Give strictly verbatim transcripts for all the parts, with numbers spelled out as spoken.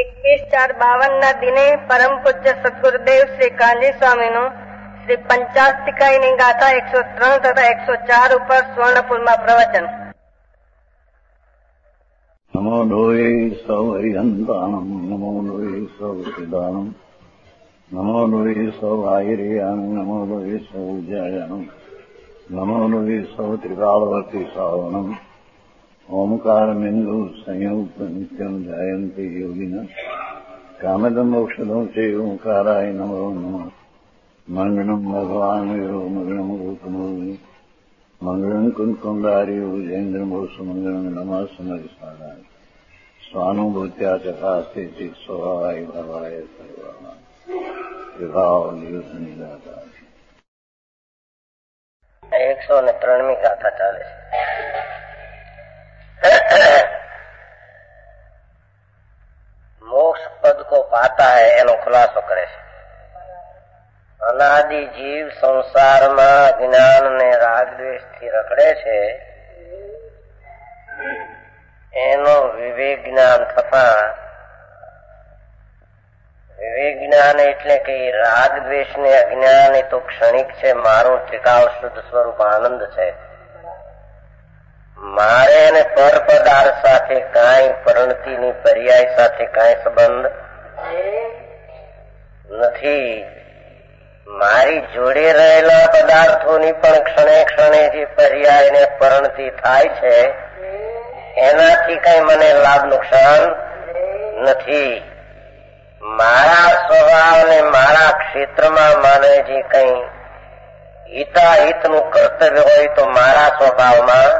એકવીસ ચાર બાવન ના દિને પરમ પૂજ્ય સદગુરુદેવ શ્રી કાંજી સ્વામીનું શ્રી પંચાસ્તિકાઈની ગાથા એકસો ત્રણ તથા એકસો ચાર ઉપર સ્વર્ણપુરમાં પ્રવચન. નમો લોહે સૌ હરિહંતાનમ, નમો લોહે સૌ સિદ્ધાનમ, નમો લોહે સૌ આયર્યાન, નમો લોહે સૌ જયાનમ, નમો લોહે સૌ ત્રિકાળવર્તી સાવનમ. ઓમકાર બિંદુ સંયુક્ત નિત્યમ જાયંતિ યોગિના કામદમ ઔષધમ છે ઓંકારાય નમો નમઃ. મંગળમ ભગવાન વીરો મંગળમ ગૌતમો મંગળમ કુંકુંડાર્યો જૈન્દ્રમોષ મંગળમ નમઃ સમરિસાદાય સ્વાનુભૂત્યા ચકાસ્તે ચિત સ્વભાવાય ભવાય સર્વા વિભાવ નિયુત નિદાતા. એકસો ને ત્રણમી ગાથા ચાલે છે. मोक्ष पद को पाता है एनो खुलासो करे छे. अनादि जीव संसार में ज्ञान ने राग द्वेष थी रखड़े छे, एनो विवेक ज्ञान थता विवेक ज्ञान एटले के राग द्वेष ने अज्ञान ए तो क्षणिक छे, मारू त्रिकाल शुद्ध स्वरूप आनंद छे. मारे ने पर पदार्थ साथे काई परिणति नी पर्याय साथे काई संबंध नहीं. मारी जोड़े रहेला पदार्थों पण क्षणे क्षणे जे पर्याय ने परिणति थाय छे एनाथी कई मने लाभ नुकसान नहीं. मारा स्वभाव ने मारा क्षेत्र में माने जे कई हिताहित नु कर्तव्य होय तो मारा स्वभाव में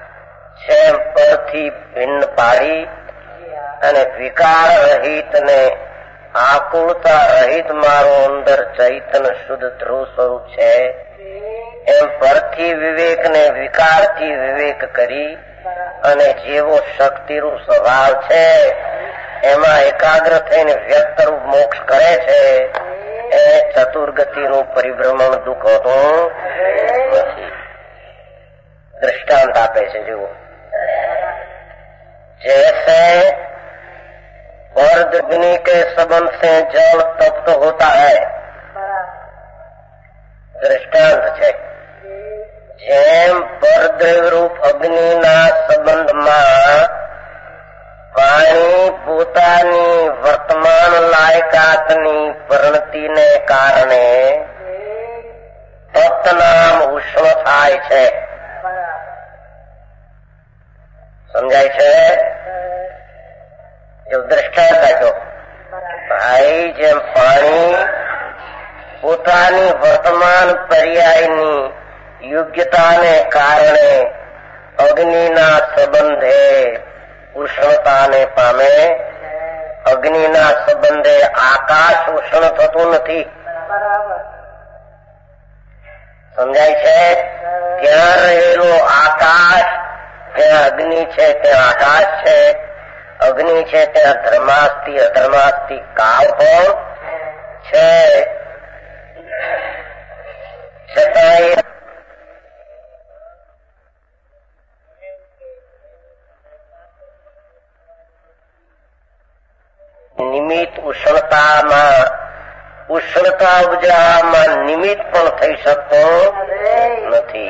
परथी भिन्न पाड़ी अने विकार रहित ने आकुलता रहित मारो अंदर चैतन्य शुद्ध ध्रुव स्वरूप छे. एम परथी विवेक ने विकार थी विवेक करी अने जेवो शक्ति रूप स्वभाव छे एमा एकाग्र थईने व्यक्त रूप मोक्ष करे छे. ए चतुर्गति नु परिभ्रमण दुख होतो नथी. दृष्टांत आपे छे जुओ. जैसे वर्द अग्नि के संबंध से जल तप्त होता है, दृष्टांत है. जेम परद्रव्य रूप अग्नि ना संबंध में पानी पोतानी वर्तमान लायकातनी परिणति ने कारणे तप्त नाम उष्ण थाय छे. समझाय छे? जो दृष्टांत आप्यो भाई जेम पाणी पोतानी वर्तमान पर्यायनी योग्यता ने कारणे अग्निना संबंधे उष्णता ने पामे, अग्निना संबंधे आकाश उष्ण थतुं नथी. समझाय छे? त्यां रहेलो आकाश ત્યાં અગ્નિ છે, ત્યાં આકાશ છે. અગ્નિ છે ત્યાં ધર્માસ્તિ અધર્માસ્તિ કાળ પણ છે. છતાંય નિમિત્ત ઉષ્ણતામાં ઉષ્ણતા ઉપજામાં નિમિત્ત પણ થઈ શકતો નથી.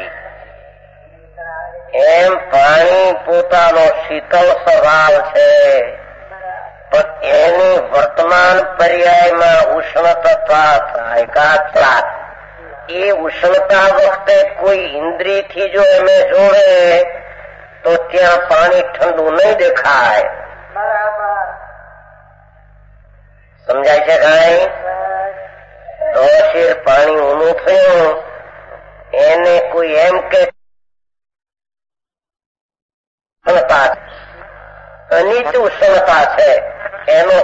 એમ પાણી પોતાનો શીતળ સ્વભાવ છે પણ એની વર્તમાન પર્યાયમાં ઉષ્ણતા થાય. એ ઉષ્ણતા વખતે કોઈ ઇન્દ્રિય થી જો એમે જોડે તો ત્યાં પાણી ઠંડુ નહીં દેખાય. સમજાય છે કાંઈ? તો શેર પાણી ઊનું થયું એને કોઈ એમ કે અનિત ઉષ્ણતા છે એનો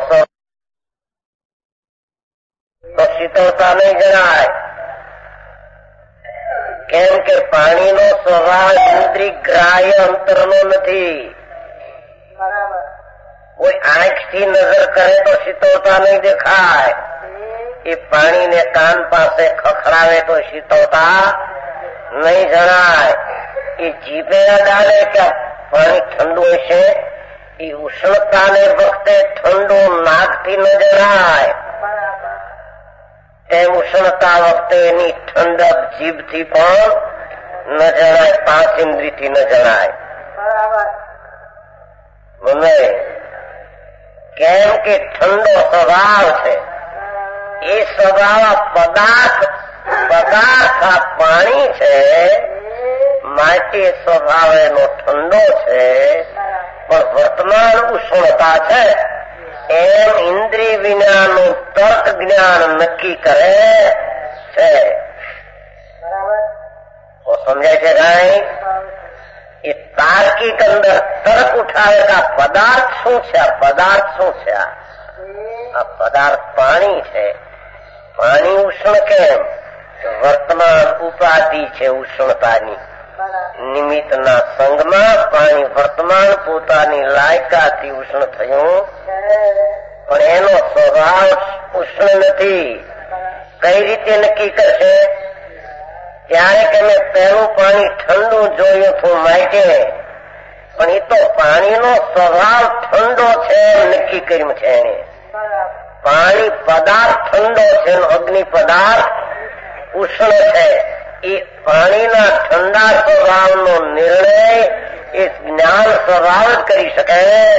તો શીતળતા નહીં જણાય. કેમ કે પાણીનો સ્વભાવ ઇન્દ્રિય ગ્રાહ્ય અંતરનો નથી. કોઈ આંખથી નજર કરે તો શીતળતા નહીં દેખાય. એ પાણીને કાન પાસે ખખડાવે તો શીતળતા નહીં જણાય. એ જીભે અડાડે કે પાણી ઠંડુ હશે એ ઉષ્ણતાને વખતે ઠંડુ નાકથી ન જણાય, તેમ ઉષ્ણતા વખતે એની ઠંડક જીભથી પણ ન જણાય, પાંચ ઇન્દ્રિયથી ન જણાય. મને કેમ કે ઠંડો સ્વભાવ છે. એ સ્વભાવ પદાર્થ પદાર્થ આ પાણી છે, માટે સ્વભાવ એનો ઠંડો છે. પણ વર્તમાન ઉષ્ણતા છે એમ ઇન્દ્રિય વિનાનું તર્ક જ્ઞાન નક્કી કરે છે. સમજાય છે કાંઈ? એ તાર્કિક અંદર તર્ક ઉઠાવે કે આ પદાર્થ શું છે, આ પદાર્થ શું છે, આ પદાર્થ પાણી છે. પાણી ઉષ્ણ કેમ? વર્તમાન ઉપાધિ છે ઉષ્ણતાની. નિમિત્તના સંગમાં પાણી વર્તમાન પોતાની લાયકાથી ઉષ્ણ થયું, પણ એનો સ્વભાવ ઉષ્ણ નથી. કઈ રીતે નક્કી કરશે? ત્યારે કે મેં પહેલું પાણી ઠંડુ જોયું હતું માટે, પણ એ તો પાણીનો સ્વભાવ ઠંડો છે નક્કી કર્યું છે એને. પાણી પદાર્થ ઠંડો છે, અગ્નિ પદાર્થ ઉષ્ણ છે. એ પાણીના ઠંડા સ્વભાવનો નિર્ણય એ જ્ઞાન સ્વભાવ જ કરી શકે.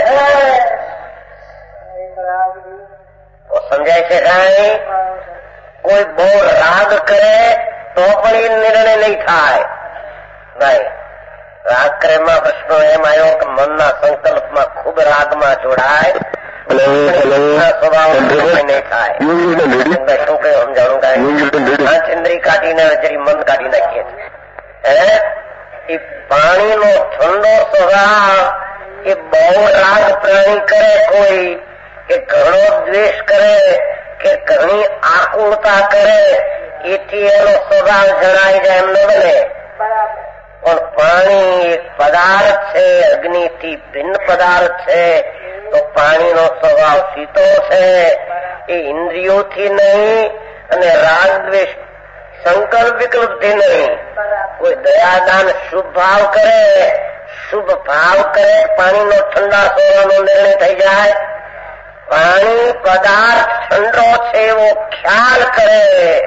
સમજાય છે કાંઈ? કોઈ બહુ રાગ કરે તો પણ એ નિર્ણય નહીં થાય. નહીં, રાગ કરેમાં પ્રશ્નો એમ આવ્યો કે મનના સંકલ્પમાં ખૂબ રાગમાં જોડાય, સ્વભાવ નહીં થાય. શું કહ્યું સમજાણું? પાંચ ઇન્દ્રિય કાઢીને જરી મન કાઢી નાખીએ છીએ. એ પાણીનો ઠંડો સ્વભાવ એ બહુ રાગ પ્રાણી કરે, કોઈ કે ઘણો દ્વેષ કરે કે ઘણી આકુળતા કરે, એથી એનો સ્વભાવ જણાય જાય એમ ન બને. પણ પાણી એક પદાર્થ છે, અગ્નિથી ભિન્ન પદાર્થ છે. તો પાણીનો સ્વભાવ સીતો છે. એ ઇન્દ્રિયોથી નહીં અને રાગ દ્વેષ સંકલ્પ વિકલ્પથી નહીં. કોઈ દયાદાન શુભ ભાવ કરે, શુભ ભાવ કરે, પાણીનો ઠંડા સ્વભાવનો નિર્ણય થઈ જાય. પાણી પદાર્થ ઠંડો છે એવો ખ્યાલ કરે.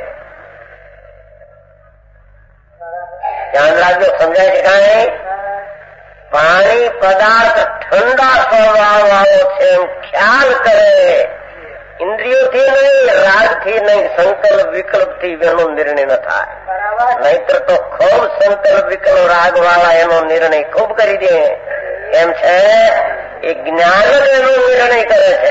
ધ્યાન રાખજો, સમજાય છે કાંઈ? પાણી પદાર્થ ઠંડા સ્વભાવ વાળો છે એમ ખ્યાલ કરે. ઇન્દ્રિયોથી નહીં, રાગથી નહીં, સંકલ્પ વિકલ્પથી એનો નિર્ણય ન થાય. નહીતર તો ખૂબ સંકલ્પ વિકલ્પ રાગ વાળા એનો નિર્ણય ખૂબ કરી દે. એમ છે એ જ્ઞાન જ એનો નિર્ણય કરે છે.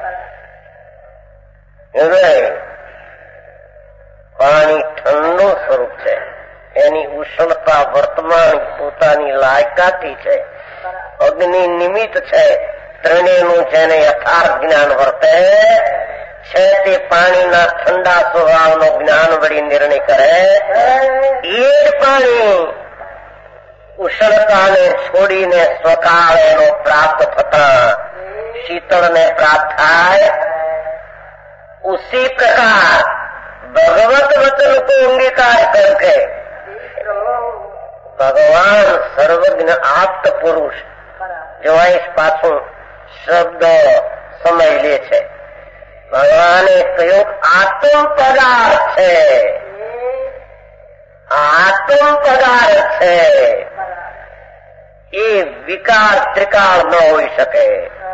પાણી ઠંડુ સ્વરૂપ છે, એની ઉષ્ણતા વર્તમાન પોતાની લાયકાથી છે. અગ્નિ નિમિત્ત છે. ત્રણેયનું જેને યથાર્થ જ્ઞાન વર્તે છે તે પાણીના ઠંડા સ્વભાવનો જ્ઞાન વળી નિર્ણય કરે. એ જ પાણી ઉષ્ણતાને છોડીને સ્વકાળ એનો પ્રાપ્ત થતા શીતળને પ્રાપ્ત થાય. उसी प्रकार भगवत वचन को अंगीकार करके भगवान सर्वज्ञ आप्त पुरुष जो इस पाछू शब्द समझ ले छे. भगवाने कह્યું आत्म पदार्थ છે, आत्म पदार्थ છે. એ વિકાર ત્રિકાળ ન હોઈ શકે.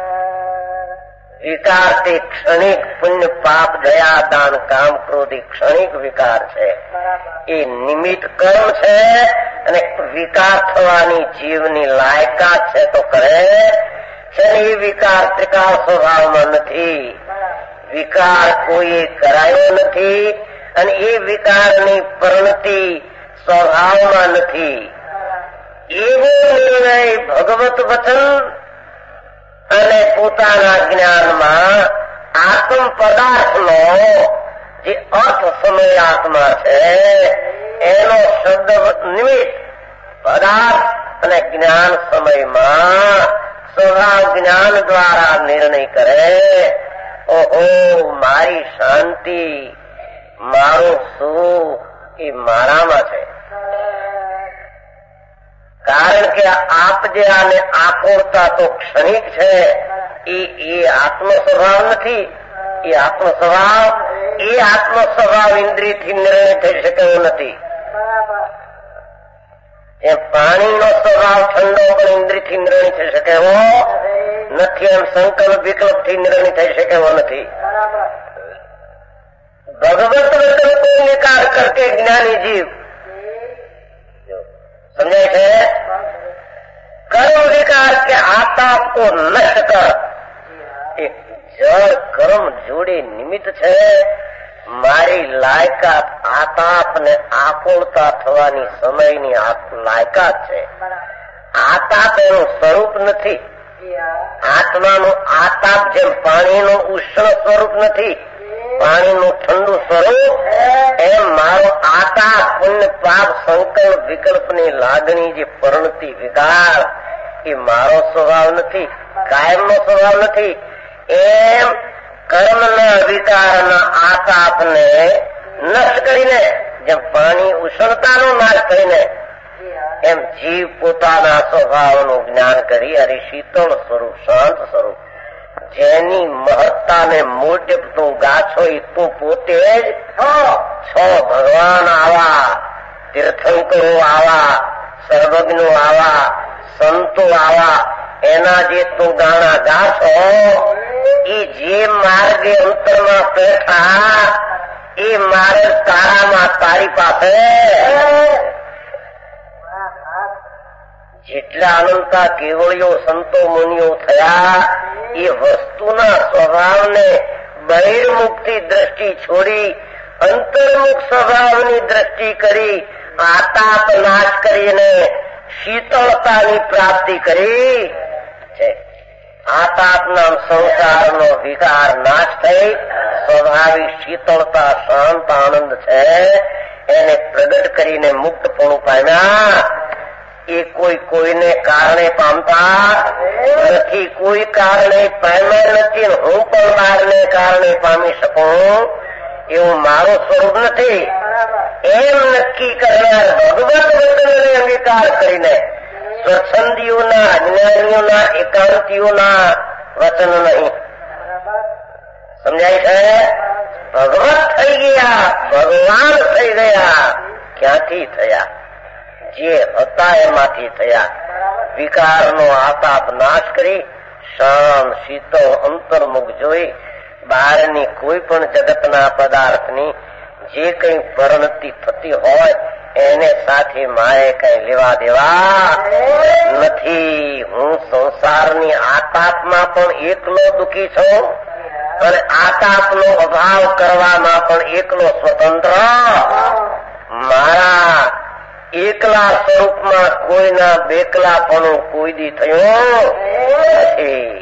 વિકાર તે ક્ષણિક પુણ્ય પાપ દયા દાન કામ ક્રોધ ક્ષણિક વિકાર છે. એ નિમિત્ત કર્મ છે અને વિકાર થવાની જીવની લાયકાત છે તો કરે છે. એ વિકાર ત્રિકાળ સ્વભાવમાં નથી. વિકાર કોઈ કરાયો નથી અને એ વિકારની પરિણતિ સ્વભાવમાં નથી. એવો નિર્ણય ભગવત વચન અને પોતાના જ્ઞાનમાં આત્મ પદાર્થનો જે અર્થ સમય આત્મા છે એનો શબ્દ નિમિત્ત પદાર્થ અને જ્ઞાન સમયમાં સ્વભાવ જ્ઞાન દ્વારા નિર્ણય કરે. ઓહો, મારી શાંતિ મારું સુખ એ મારામાં છે. કારણ કે આપ જે આને આકુળતા તો ક્ષણિક છે, એ એ આત્મ સ્વભાવ નથી. એ આત્મ સ્વભાવ એ આત્મ સ્વભાવ ઇન્દ્રિયથી નિર્ણય થઈ શકે એવો નથી. એ પાણીનો સ્વભાવ ઠંડો પણ ઇન્દ્રિયથી નિર્ણય થઈ શકે એવો નથી. એમ સંકલ્પ વિકલ્પ થી નિર્ણય થઈ શકે એવો નથી. ભગવત વચન को निकार करके ज्ञानी जीव समझाय છે કર્મ વિકાર કે આતાપ को नष्ट कर. એક જળ કર્મ જોડે નિમિત્ત છે. મારી લાયકાત આતાપ ને આકુળતા થવાની સમયની લાયકાત છે. આતાપ એનું સ્વરૂપ નથી. આત્માનું આતાપ જેમ પાણીનું ઉષ્ણ સ્વરૂપ નથી, પાણીનું ઠંડુ સ્વરૂપ, એમ મારો આતાપ પુણ્ય પાપ સંકલ્પ વિકલ્પની લાગણી જે પરિણતિ વિકાર એ મારો સ્વભાવ નથી, કાયમનો સ્વભાવ નથી. એમ કર્મના વિકારના આતાપને નષ્ટ કરીને જેમ પાણી ઉષ્ણતાનો નાશ કરીને એમ જીવ પોતાના સ્વભાવનું જ્ઞાન કરી અને શીતળ સ્વરૂપ શાંત સ્વરૂપ જેની મહત્તાને મોટે તું ગાછો એ તું પોતે જ છો. ભગવાન આવા, તીર્થંકરો આવા, સર્વજ્ઞો આવા, સંતો આવા, એના જે તું ગાણા ગાછો એ જે માર્ગે અંતરમાં બેઠા એ માર્ગ તારામાં તારી પાસે જેટલા અનંતા કેવળીઓ સંતો મુનિઓ થયા એ વસ્તુના સ્વભાવને બહિર્મુખથી દ્રષ્ટિ છોડી અંતર્મુખ સ્વભાવની દ્રષ્ટિ કરી આતાપ નાશ કરીને શીતળતાની પ્રાપ્તિ કરી છે. આતાપના સંસારનો વિકાર નાશ થઈ સ્વાભાવિક શીતળતા શાંત આનંદ છે એને પ્રગટ કરીને મુક્તપણું પામ્યા. એ કોઈ કોઈને કારણે પામતા નથી, કોઈ કારણે પામ્યા નથી. હું પણ બહારને કારણે પામી શકું એવું મારું સ્વરૂપ નથી એમ નક્કી કરનાર ભગવત વચનને અંગીકાર કરીને સ્વચ્છંદીઓના, અજ્ઞાનીઓના, એકાંતીઓના વચન નહીં. સમજાય છે? ભગવત થઈ ગયા, ભગવાન થઈ ગયા. ક્યાંથી થયા? જે હતા એમાંથી થયા. વિકારનો આતાપ નાશ કરી શાંત શીતળ અંતર્મુખ જોઈ બહારની કોઈ પણ જગતના પદાર્થની જે કઈ પરિણતિ થતી હોય એને સાથે મારે કઈ લેવા દેવા નથી. હું સંસારની આતાપમાં પણ એકલો દુઃખી છું અને આતાપનો અભાવ કરવામાં પણ એકલો સ્વતંત્ર. મારા એકલા સ્વરૂપમાં કોઈના બેકલાપણું કોઈ દી થયું નથી.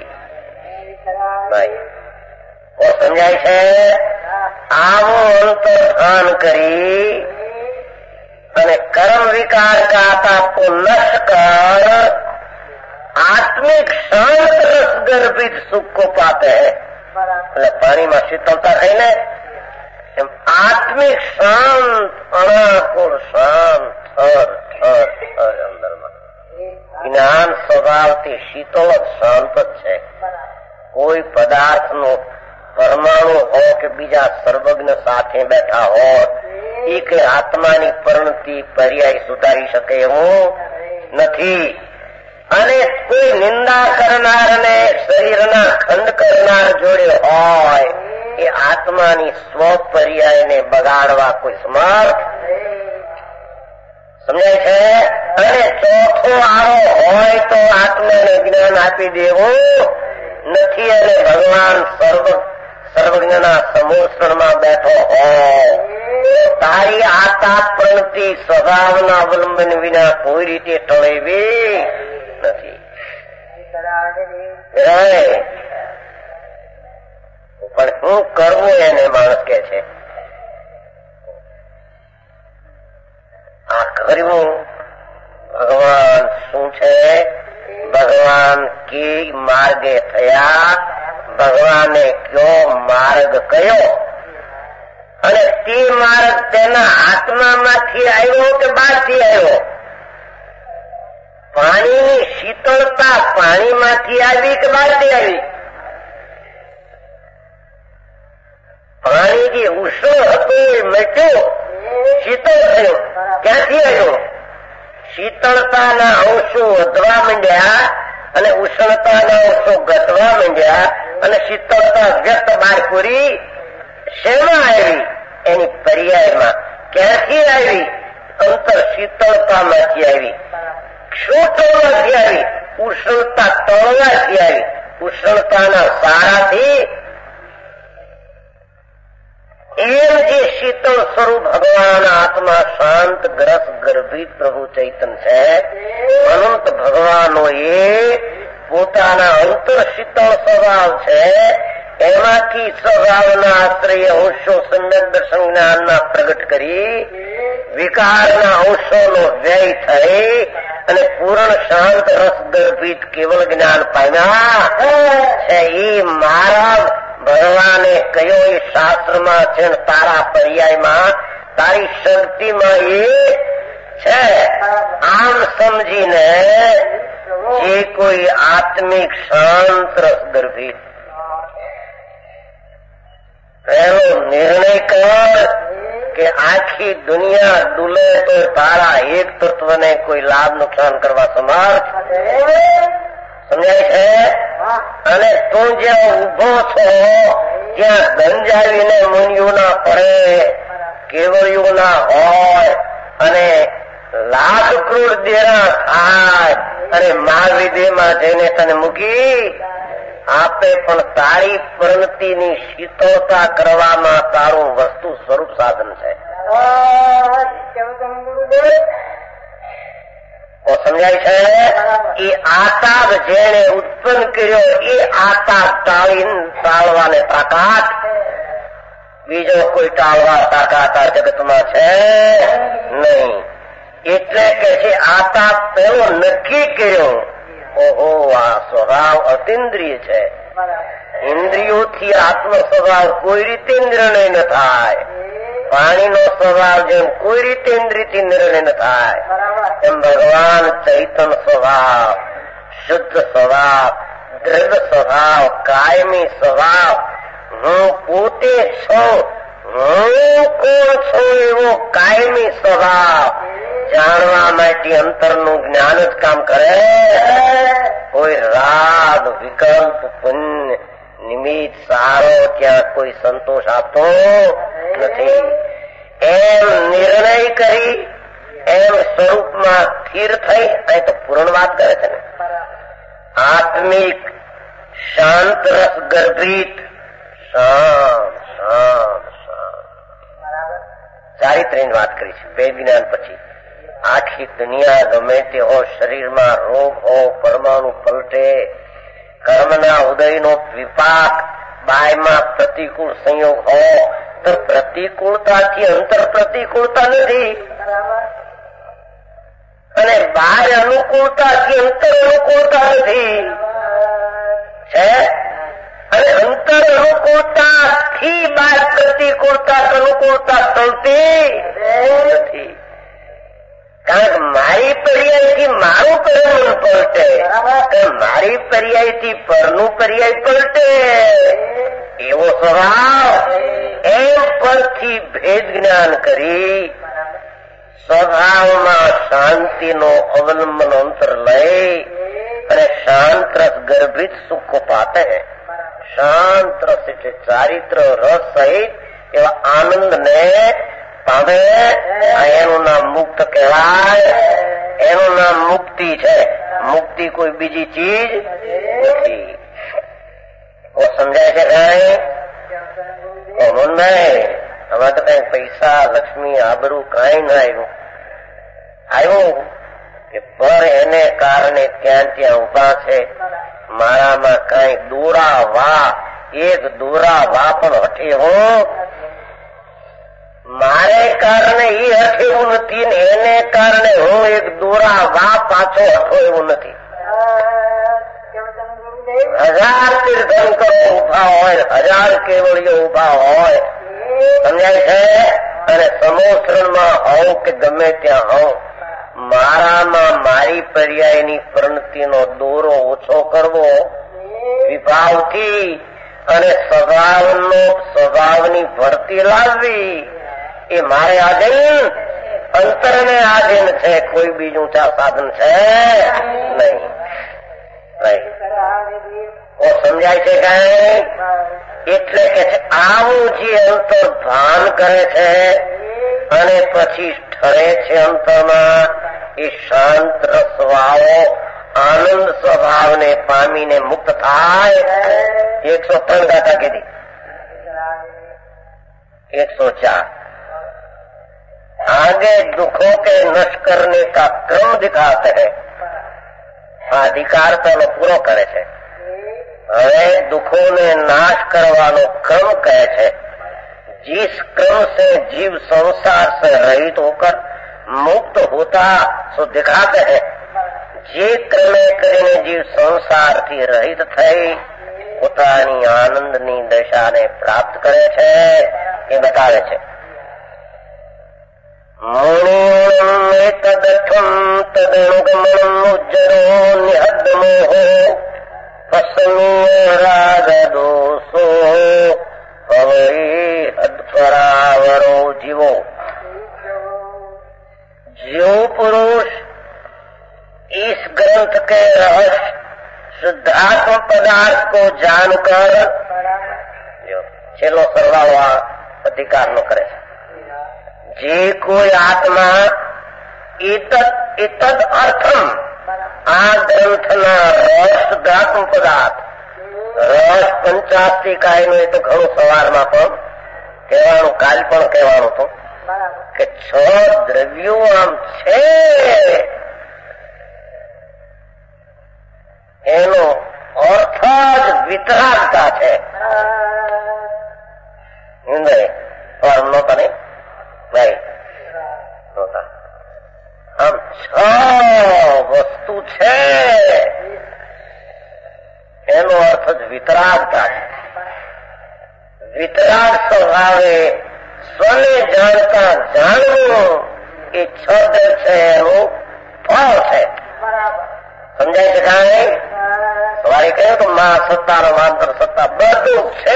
સમજાય છે? આવું અંતર્ધાન કરી અને કર્મ વિકાર કા આતાપ को नष्ट कर आत्मिक शांत रस गर्भित सुख को पाते हैं. એટલે પાણીમાં શીતળતા થઈને એમ આત્મિક શાંત અનાકુળ શાંત થર થર થર અંદરમાં જ્ઞાન સ્વભાવથી શીતળ જ શાંત જ છે. કોઈ પદાર્થનો પરમાણુ હોય કે બીજા સર્વજ્ઞ સાથે બેઠા હોય એ કે આત્માની પરિણતિ પર્યાય સુધારી શકે એવું નથી. અને કોઈ નિંદા કરનાર અને શરીરના ખંડ કરનાર જોડે હોય એ આત્માની સ્વ પર્યાયને બગાડવા કોઈ સમર્થ સમજાય છે? અને ચોથો આરો હોય તો આત્માને જ્ઞાન આપી દેવું નથી. અને ભગવાન સર્વ સર્વજ્ઞના સમોષણમાં બેઠો હોય તારી આતાપ પ્રણતિ સ્વભાવના અવલંબન વિના કોઈ રીતે ટળેવી નથી. પણ શું કરવું એને માણસ કે છે. આ કરવું ભગવાન શું છે? ભગવાન કે માર્ગે થયા, ભગવાને કયો માર્ગ કયો અને તે માર્ગ તેના આત્મામાંથી આવ્યો કે બહારથી આવ્યો? પાણીની શીતળતા પાણીમાંથી આવી કે બહારથી આવી? પાણી જે ઉષ્ણ હતું એ મટ્યું, શીતળ થયું. ક્યાંથી આવ્યું? શીતળતાના અંશો વધવા માંડ્યા અને ઉષ્ણતાના અંશો ઘટવા માંડ્યા અને શીતળતા વ્યક્ત બહાર પૂરી શેમાં આવી? એની પર્યાયમાં. ક્યાંથી આવી? અંતર શીતળતામાંથી આવી. શું તળવાથી આવી? ઉષ્ણતા તળવાથી આવી. ઉષ્ણતાના સારાથી. એમ જે શીતળ સ્વરૂપ ભગવાન આત્મા શાંત ગ્રસ ગર્ભિત પ્રભુ ચૈતન છે, અનંત ભગવાનો એ પોતાના અંતર શીતળ સ્વભાવ છે. એમાંથી સ્વભાવના આશ્રય અંશો સમ્યક દર્શન જ્ઞાનના પ્રગટ કરી વિકારના અંશોનો વ્યય થઈ અને પૂર્ણ શાંત રસ ગર્ભિત કેવલ જ્ઞાન પામ્યા છે. એ મારા ભગવાને કયો એ શાસ્ત્રમાં છે, તારા પર્યાયમાં તારી શક્તિમાં એ છે. આમ સમજીને જે કોઈ આત્મિક શાંત રસ ગર્ભિત પહેલો નિર્ણય કર કે આખી દુનિયા ડૂલે તો તારા એક તત્વને કોઈ લાભ નુકસાન કરવા સમર્થ સમજાય છે. અને તું જ્યાં ઉભો છો ત્યાં ગંજાવીને મુનિઓ ના પડે, કેવળીઓ ના હોય અને લાખ કરોડ દેરા થાય અને મહાવિદેમાં જઈને તને મૂકી આપે, પણ તારી પ્રવૃત્તિની શીતળતા કરવામાં તારું વસ્તુ સ્વરૂપ સાધન છે. સમજાય છે? એ આતાપ જેને ઉત્પન્ન કર્યો એ આતાપ ટાળી ટાળવાને તાકાત બીજો કોઈ ટાળવા તાકાત આ જગતમાં છે નહીં. એટલે કે છે આતાપ પેલો નક્કી કર્યો. ઓહો, આ સ્વભાવ અતિન્દ્રિય છે. ઇન્દ્રિયોથી આત્મ સ્વભાવ કોઈ રીતે નિર્ણય ન થાય. પાણીનો સ્વભાવ જેમ કોઈ રીતે ઇન્દ્રિયથી નિર્ણય ન થાય એમ ભગવાન ચૈતન સ્વભાવ, શુદ્ધ સ્વભાવ, દ્રઢ સ્વભાવ, કાયમી સ્વભાવ, હું પોતે છું, હું કોણ છું એવો કાયમી સ્વભાવ જાણવા માટે અંતરનું જ્ઞાન જ કામ કરે. કોઈ રાગ, વિકલ્પ, પુણ્ય, નિમિત્ત, સારો ત્યાં કોઈ સંતોષ આપતો નથી. એમ નિર્ણય કરી એમ સ્વરૂપમાં સ્થિર થઈ. અહીં તો પૂર્ણ વાત કરે છે ને. આત્મિક શાંત રસ ગર્ભિત શાંત શાંત શાંત ચારિત્ર્યની વાત કરી છે. બે જ્ઞાન પછી આખી દુનિયા ગમે તે હો, શરીરમાં રોગ હો, પરમાણુ પલટે, કર્મના ઉદયનો વિપાક, બાયમાં પ્રતિકૂળ સંયોગ હો, તો પ્રતિકૂળતાથી અંતર પ્રતિકૂળતા નથી અને બહાર અનુકૂળતાથી અંતર અનુકૂળતા નથી છે. અને અંતર અનુકૂળતાથી બહાર પ્રતિકૂળતા અનુકૂળતા ચલતી નથી. કારણ કે મારી પર્યાયથી મારું પરિણામ પલટે, મારી પર્યાયથી પરનું પર્યાય પલટે એવો સ્વભાવ. એમ પરથી ભેદ જ્ઞાન કરી સ્વભાવમાં શાંતિનો અવલંબન અંતર લઈ અને શાંત રસ ગર્ભિત સુખ પાતે. શાંત રસ એટલે ચારિત્ર રસ સહિત એવા આનંદને પામે. એનું નામ મુક્ત કહેવાય. એનું નામ મુક્તિ છે. મુક્તિ કોઈ બીજી ચીજ નથી. સમજાય છે કઈ? નહીં. હવે તો કઈ પૈસા, લક્ષ્મી, આબરૂ કઈ ના આવ્યું. આવ્યું કે પર એને કારણે ત્યાં ત્યાં ઉભા છે. મારામાં કઈ દોરા વા, એક દોરા વા પણ હઠે હો. મારે કારણે એ હઠે એવું નથી ને એને કારણે હું એક દોરા વા પાછો હઠો એવું નથી. હજાર તીર્થંકરો ઉભા હોય, હજાર કેવળીઓ ઉભા હોય, સમજાય છે? અને સમોસરણમાં હોઉં કે ગમે ત્યાં હોઉં, મારામાં મારી પર્યાયની પ્રણતિનો દોરો ઓછો કરવો વિભાવથી અને સ્વભાવનો સ્વભાવની ભરતી લાવવી એ મારે આધીન અંતરને આધીન છે, કોઈ બીજું સાધન છે નહીં. સમજાય છે કઈ? એટલે કે આવું જે અંતર ભાન કરે છે અને પછી ઠરે છે અંતરમાં એ શાંત રસવાળો આનંદ સ્વભાવને પામીને મુક્ત થાય. એકસો ત્રણ ગાથા કીધી. એકસો ચાર आगे दुखों के नष्ट करने का क्रम दिखाते हैं. अधिकार तो पूरो करे છે. હવે दुखों ने नाश करवानो क्रम કહે છે. जिस क्रम से जीव संसार से रहित होकर मुक्त होता सो दिखाते हैं. જે ક્રમે કરીને જીવ સંસારથી રહિત થઈ પોતાની આનંદની દશાને પ્રાપ્ત કરે છે એ બતાવે છે. તદઠમ તદનુગમનમ ઉજ્જરો નિહદ મોહો પસમીય રાગ દોષો પવઈ હદપરાવરો જીવો. जो पुरुष इस ग्रंथ के रहस्य शुद्धात्म पदार्थ को जानकर छेल्लो सरवाळो अधिकार नो करे जे कोई आत्मा इतद इतद अर्थम आ ग्रंथ ना रस शुद्धात्म पदार्थ रस पंचास्ती काय नो तो घणो सवार में पण कहेवानुं काल पण कहेवानुं तो કે છ દ્રવ્યો આમ છે એનો અર્થ જ વિતરાગતા છે. આમ છ વસ્તુ છે એનો અર્થ જ વિતરાગતા છે. વિતરાગ સ્વભાવે સ્વને જાણતા જાણવું એ છ દ્રવ્ય છે એનું ફળ છે. સમજાય છે કાંઈ? સવારે કહ્યું તો મા સત્તા આંતર સત્તા બધું છે.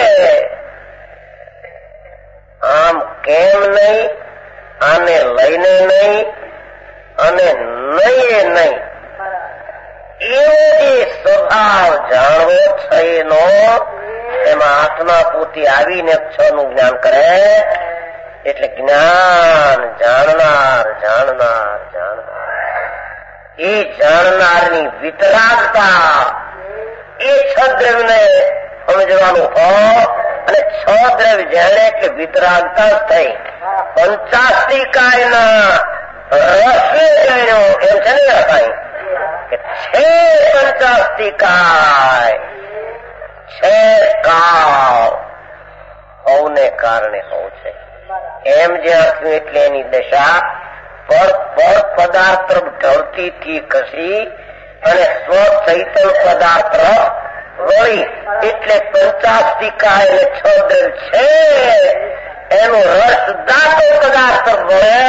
આમ કેમ નહીં, આને લઈને નહીં અને નહીં નહીં એવો જે સ્વભાવ જાણવો છે એનો એમાં આત્મા પોતે આવીને છ નું જ્ઞાન કરે એટલે જ્ઞાન જાણનાર જાણનાર જાણનાર એ જાણનારની વિતરાગતા એ છ દ્રવ્યને સમજવાનું હોય અને છ દ્રવ્ય જાણે કે વિતરાગતા જ થઈ પંચાસ્તી કાયના રસને જાણ્યો એમ છે ને કઈ કે છે પંચાસ્તી કાય છે કાળ હોવને કારણે હોવ છે એમ જ્યાં થયું એટલે એની દશા પર પર પદાર્થ તરફ ઢળતી થી ખસી અને સ્વ ચૈતન્ય પદાર્થ તરફ વળી એટલે પંચાસ્તિકા એટલે છ દ્રવ્ય છે એનો રસ દાતો પદાર્થ તરફ વળે.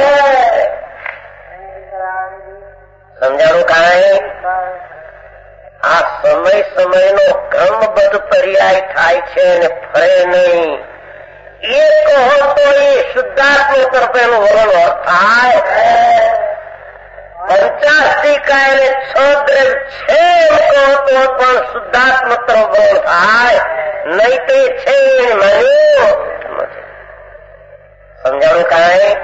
સમજાણું કાંઈ? આ સમય સમયનો ક્રમબદ્ધ પર્યાય થાય છે અને ફરે નહીં. એ કહો તો એ શુદ્ધાત્મ તરફ એનું વલણ થાય. પંચાસ્તિકા એને છ દ્રવ્ય છે એમ કહો તો પણ શુદ્ધાત્મ તરફ વલણ થાય નહીં તે છે માન્યું. સમજાણું કાંઈ?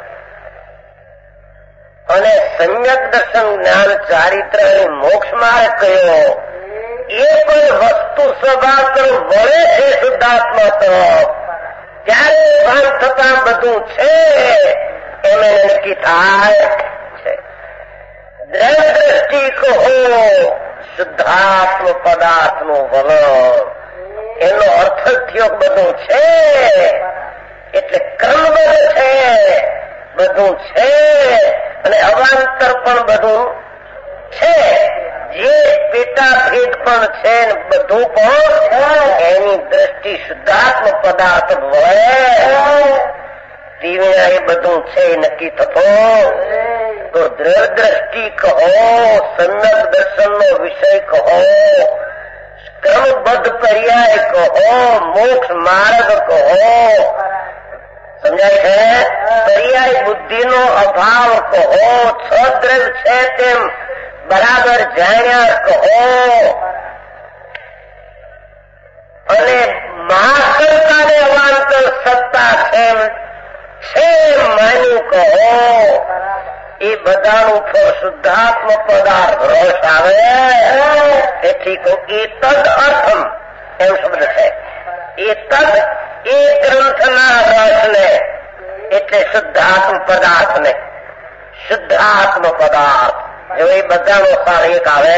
અને સમ્યક દર્શન જ્ઞાન ચારિત્ર અને મોક્ષ માર્ગ કયો એ કોઈ વસ્તુ સ્વભાવ તરફ વળે છે શુદ્ધાત્મા તરફ ત્યારે ભાન થતા બધું છે એમ એને નક્કી થાય છે. દ્રવ્ય દ્રષ્ટિ કહો શુદ્ધાત્મ પદાર્થ નું વલણ એનો અર્થ થયો બધું છે એટલે ક્રમબદ્ધ છે બધું છે અને અવાંતર પણ બધું છે. જે પેટા ભેદ પણ છે બધું પણ એની દ્રષ્ટિ શુદ્ધાત્મ પદાર્થ વળે એ બધું છે નક્કી થતો તો દ્રઢ દ્રષ્ટિ કહો, સન્નત દર્શનનો વિષય કહો, ક્રમબદ્ધ પર્યાય કહો, મોક્ષ માર્ગ કહો, સમજાય છે? પર્યાય બુદ્ધિનો અભાવ કહો, છદ્રગ છે તેમ બરાબર જાણ્યા કહો, અને મહાસત્તાને અવાંતર સત્તા છે છે માન્યું કહો, એ બધાનું ફળ શુદ્ધાત્મ પદાર્થ રસ આવે. તેથી કહું એ તદ અર્થમ એમ શબ્દ છે. એ તદ એ ગ્રંથના રસને એટલે શુદ્ધાત્મ પદાર્થને, શુદ્ધાત્મ પદાર્થ જો એ બધાનો સાર એક આવે.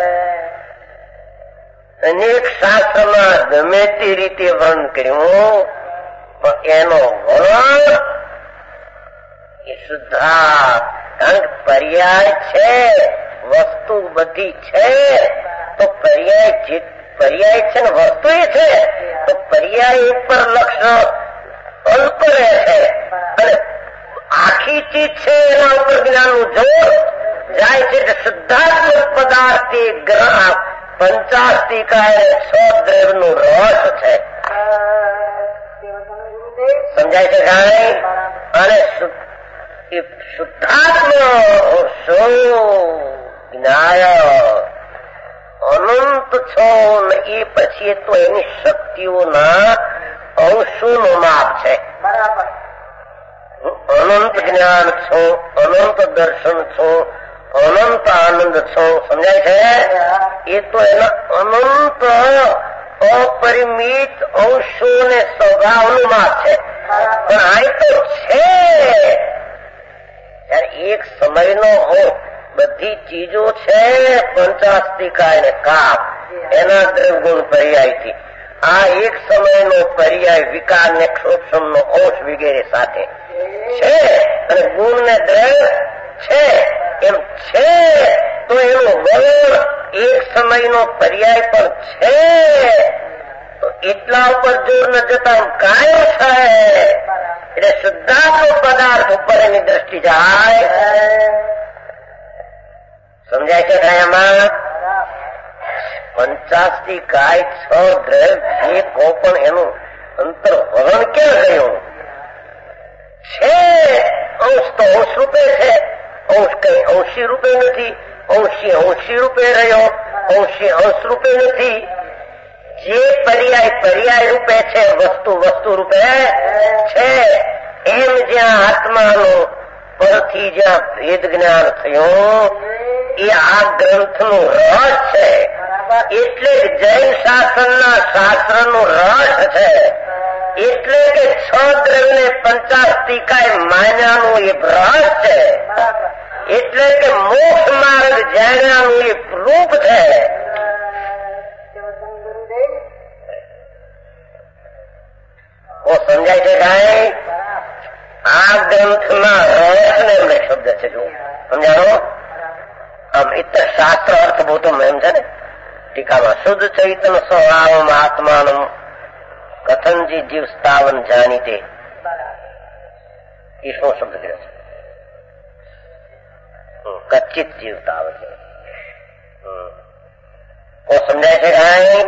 અનેક શાસ્ત્રમાં ગમે તે રીતે વર્ણન કર્યું પણ એનો વર્ણ એ શુદ્ધાર્થ. કારણ કે પર્યાય છે, વસ્તુ બધી છે, તો પર્યાય પર્યાય છે ને વસ્તુ એ છે, તો પર્યાય ઉપર લક્ષ અલ્પ રહે છે અને આખી ચીજ છે એના ઉપર જ્ઞાનનું જોર જાય છે. એટલે શુદ્ધાત્મક પદાર્થ એ ગ્રહ પંચાસ્તિકા છ દ્રવ્યનું રસ છે. સમજાય છે કાંઈ? અને શુદ્ધાત્મ શું જ્ઞાય અનંત છો ને એ પછી તો એની શક્તિઓના અંશોનું માપ છે. અનંત જ્ઞાન છો, અનંત દર્શન છો, અનંત આનંદ છો. સમજાય છે? એ તો એના અનંત અપરિમિત અંશો ને સ્વભાવનું માપ છે. પણ આ તો છે ત્યારે એક સમયનો બધી ચીજો છે પંચાસ્તિકા અને કાપ એના દ્રવગુણ પર્યાયથી. આ એક સમયનો પર્યાય વિકાર ને ક્ષોક્ષમનો અંશ વગેરે સાથે છે અને ગુણ ને દ્રવ છે એમ છે. તો એનું વર્ણ એક સમયનો પર્યાય પણ છે. તો એટલા ઉપર જોર ન જતા કાયમ છે. એટલે શુદ્ધાત્મ પદાર્થ ઉપર એની દ્રષ્ટિ જાય. સમજાય છે કાયામાં? પંચાસથી કાય છ દ્રવ જે કહો પણ એનું અંતર વલણ ક્યાં ગયું છે? અંશ તો અંશ રૂપે છે, અંશ કઈ અંશી રૂપે નથી, અંશી અંશી રૂપે રહ્યો, અંશી અંશ રૂપે નથી. જે પર્યાય પર્યાય રૂપે છે, વસ્તુ વસ્તુ રૂપે છે. એમ જ્યાં આત્માનું પરથી જ્યાં ભેદ જ્ઞાન થયું એ આ ગ્રંથનું રસ છે. એટલે જ જૈન શાસનના શાસ્ત્રનું રસ છે. એટલે કે છ દ્રવ્યને પંચાસ્તિકાએ માન્યાનું એ રસ છે. એટલે કે મોક્ષ માર્ગ જાણ્યાનું એ રૂપ છે. ઓ સમજાય છે કાંઈ? આ ગ્રંથમાં રસને એમને શબ્દ છે. જો સમજાણો? આમ ઇતર શાસ્ત્ર અર્થભૂતમ એમ છે ને ટીકામાં. શુદ્ધ ચૈતન સ્વભાવમ આત્માનમ કથનજી જીવ સ્થાવન જાણીતે. એ શું શબ્દ કર્યો છે? કચ્ચિત જીવતા આવે છે. ઓ સમજાય છે કાંઈ?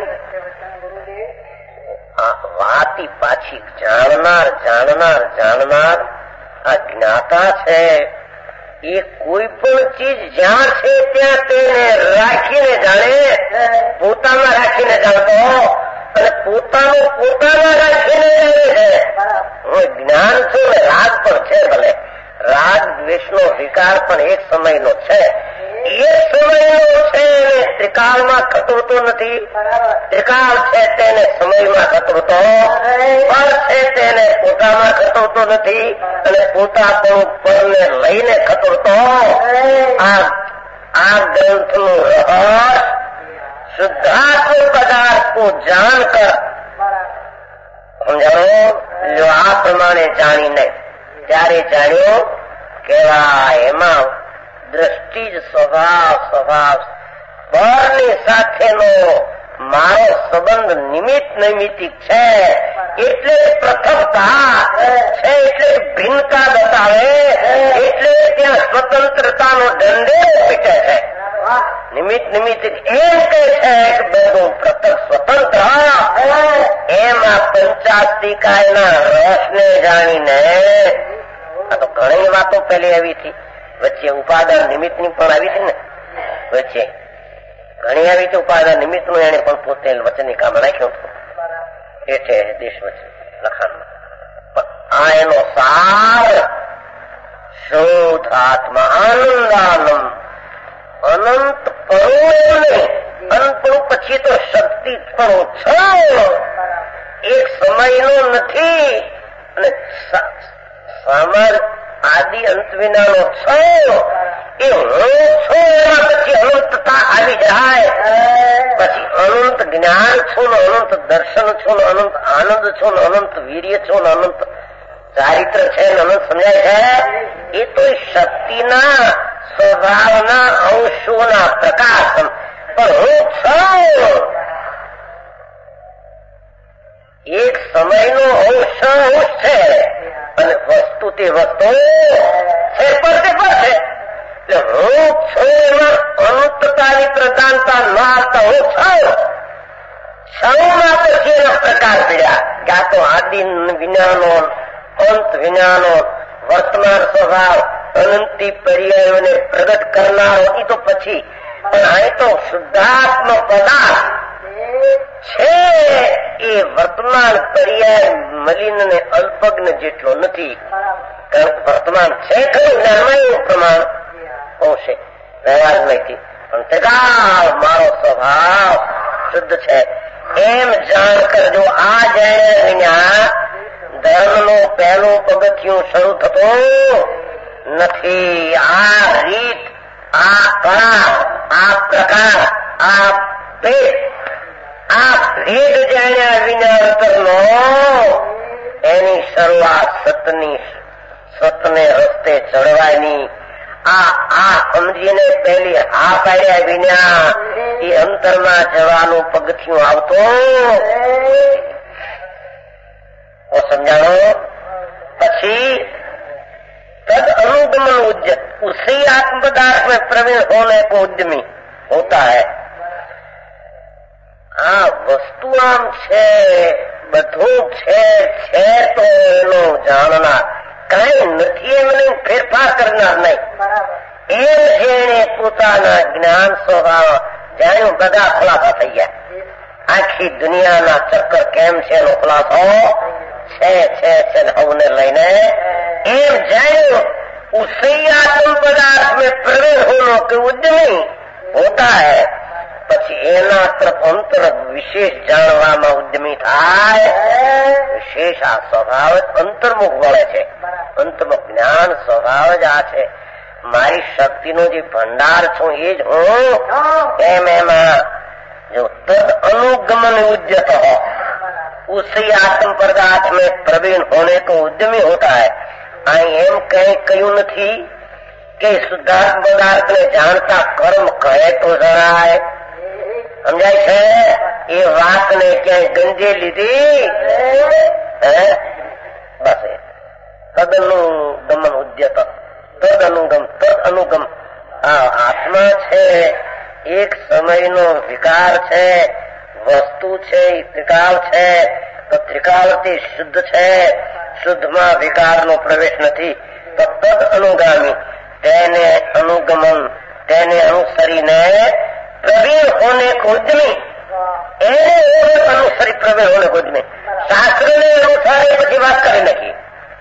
વાતી પાછી જાણનાર જાણનાર જાણનાર આ જ્ઞાતા છે. એ કોઈ પણ ચીજ જ્યાં છે ત્યાં તેને રાખીને જાણે, પોતામાં રાખીને જાણતો અને પોતાનું પોતામાં રાખીને જાણે છે. હું જ્ઞાન છું ને રાગ પણ છે. ભલે રાગ દ્વેષનો વિકાર પણ એક સમયનો છે. એક સમયનો છે એને ત્રિકાળમાં ખતરતો નથી. ત્રિકાળ છે તેને સમયમાં ખતરતો, પર છે તેને પોતામાં ખતરતો નથી અને પોતા પણ પરને લઈને ખતરતો. આ આ ગ્રંથનું રહસ્ય શુદ્ધાત્મ પદાર્થ કો જાણ કર સમજાવો. જો આ પ્રમાણે જાણીને ત્યારે જાણ્યો કેવા એમાં દ્રષ્ટિ જ સ્વભાવ સ્વભાવ પરની સાથેનો મારો સંબંધ નિમિત્ત નૈમિતિક છે એટલે પૃથકતા છે, એટલે ભિન્નતા બતાવે, એટલે ત્યાં સ્વતંત્રતાનો ડંડે પીટે છે. નિમિત્ત નિમિત્તિક એમ કહે છે કે બધું પૃથક સ્વતંત્ર. એમ આ પંચાસ્તિકાયના રસને જાણીને આ તો ઘણી વાતો પહેલી આવી હતી, વચ્ચે ઉપાદાન નિમિત્તની પણ આવી હતી ને, વચ્ચે ઘણી આવી હતી ઉપાદાન નિમિત્તનું, એને પણ પોતે વચનની કામ રાખ્યું હતું. એ છે દેશ વચ્ચે લખાણમાં. પણ આ એનો સાર શુદ્ધ આત્મા આનંદાનંદ અનંત પરોને અનંતનું પછી તો શક્તિ પણ છો, એક સમયનો નથી અને સામાન આદિ અંત વિનાનો છો. એ હું છું એના પછી અનંતતા આવી જાય, પછી અનંત જ્ઞાન છું ને અનંત દર્શન છું ને અનંત આનંદ છું ને અનંત વીર્ય છું ને અનંત ચારિત્ર છે ને અનંત સમજાય છે. એ તો શક્તિના સ્વભાવના અંશોના પ્રકાશન. પણ હું છું એક સમયનો અંશ અંશ છે અને વસ્તુ તે વસ્તુ છે પર તે પર છે. એટલે હું છું એમાં અનંતતાની પ્રધાનતા ન આવતા હું છું છમાં પછી એના પ્રકાર પડ્યા કે આ તો આદિ વિનાનો અંત વિનાનો વર્તમાન સ્વભાવ અનંતી પર્યાયોને પ્રગટ કરનારો એ તો પછી. પણ અહીં તો શુદ્ધાત્મ પદાર્થ છે એ વર્તમાન પર્યાય મલિન ને અલ્પજ્ઞ જેટલો નથી. કારણ કે વર્તમાન છે ખરું જ્ઞાનમાં એવું પ્રમાણ હોશે વ્યવહારમાંથી, પણ તેગાવ મારો સ્વભાવ શુદ્ધ છે એમ જાણ કરજો. આ જાણ્યા વિના ધર્મનું પહેલું પગથિયું શરૂ થતું નથી. આ રીત, આ કળા, આ પ્રકાર, આ ભેદ, આ ભેદ જાણ્યા વિના અંતરનો એની શરૂઆત સતની સતને રસ્તે ચડવાની. આ આ સમજીને પહેલી આ પાડ્યા વિના એ અંતરમાં જવાનું પગથિયું આવતું समझाओ। પછી तद अनुगमन उद्यत, उसी आत्म पदार्थ में प्रवीण होने को उद्यमी होता है। આ વસ્તુ આમ છે, બધું છે, છે તો એનો જાણનાર, કઈ નથી એમને ફેરફાર કરનાર નહીં. એમ જેને પોતાના જ્ઞાન સ્વભાવ જાણ્યું, બધા ખુલાસા થઈ ગયા. આખી દુનિયાના ચક્કર કેમ છે એનો ખુલાસો છે છે છે હવને લઈને એમ જાણ્યું. उसी आत्म पदार्थ में प्रवीण होने के उद्यमी होता है। પછી એના તરફ અંતર વિશેષ જાણવામાં ઉદ્યમી થાય. વિશેષ આ સ્વભાવ જ અંતર્મુખ વળે છે. અંતર્મુખ જ્ઞાન સ્વભાવ જ આ છે. મારી શક્તિનો જે ભંડાર છું એ જ હું. એમ એમાં जो तद अनुगमन उद्यत हो, उसी आत्म पदार्थ में प्रवीण होने को उद्यमी होता है। અહીં એમ કઈ કહ્યું નથી કે શુદ્ધાત્મ પદાર્થ ને જાણતા કર્મ કહે તો જણાય. સમજાય છે? એ વાતને ક્યાંય ગંજે લીધી. બસ તદ અનુગમન ઉદ્યત, તદ અનુગમ, તદ અનુગમ. આ આત્મા છે, એક સમયનો વિકાર છે, વસ્તુ છે, ત્રિકાળ છે. તો ત્રિકાળથી શુદ્ધ છે, શુદ્ધમાં વિકારનો પ્રવેશ નથી. તો તદ અનુગામી, તેને અનુગમન, તેને અનુસરીને પ્રવીણ હોને ઉદ્યમી, એને અનુસરી પ્રવીણ હોને ઉદ્યમી. શાસ્ત્રને અનુસારે પછી વાત કરી નાખી.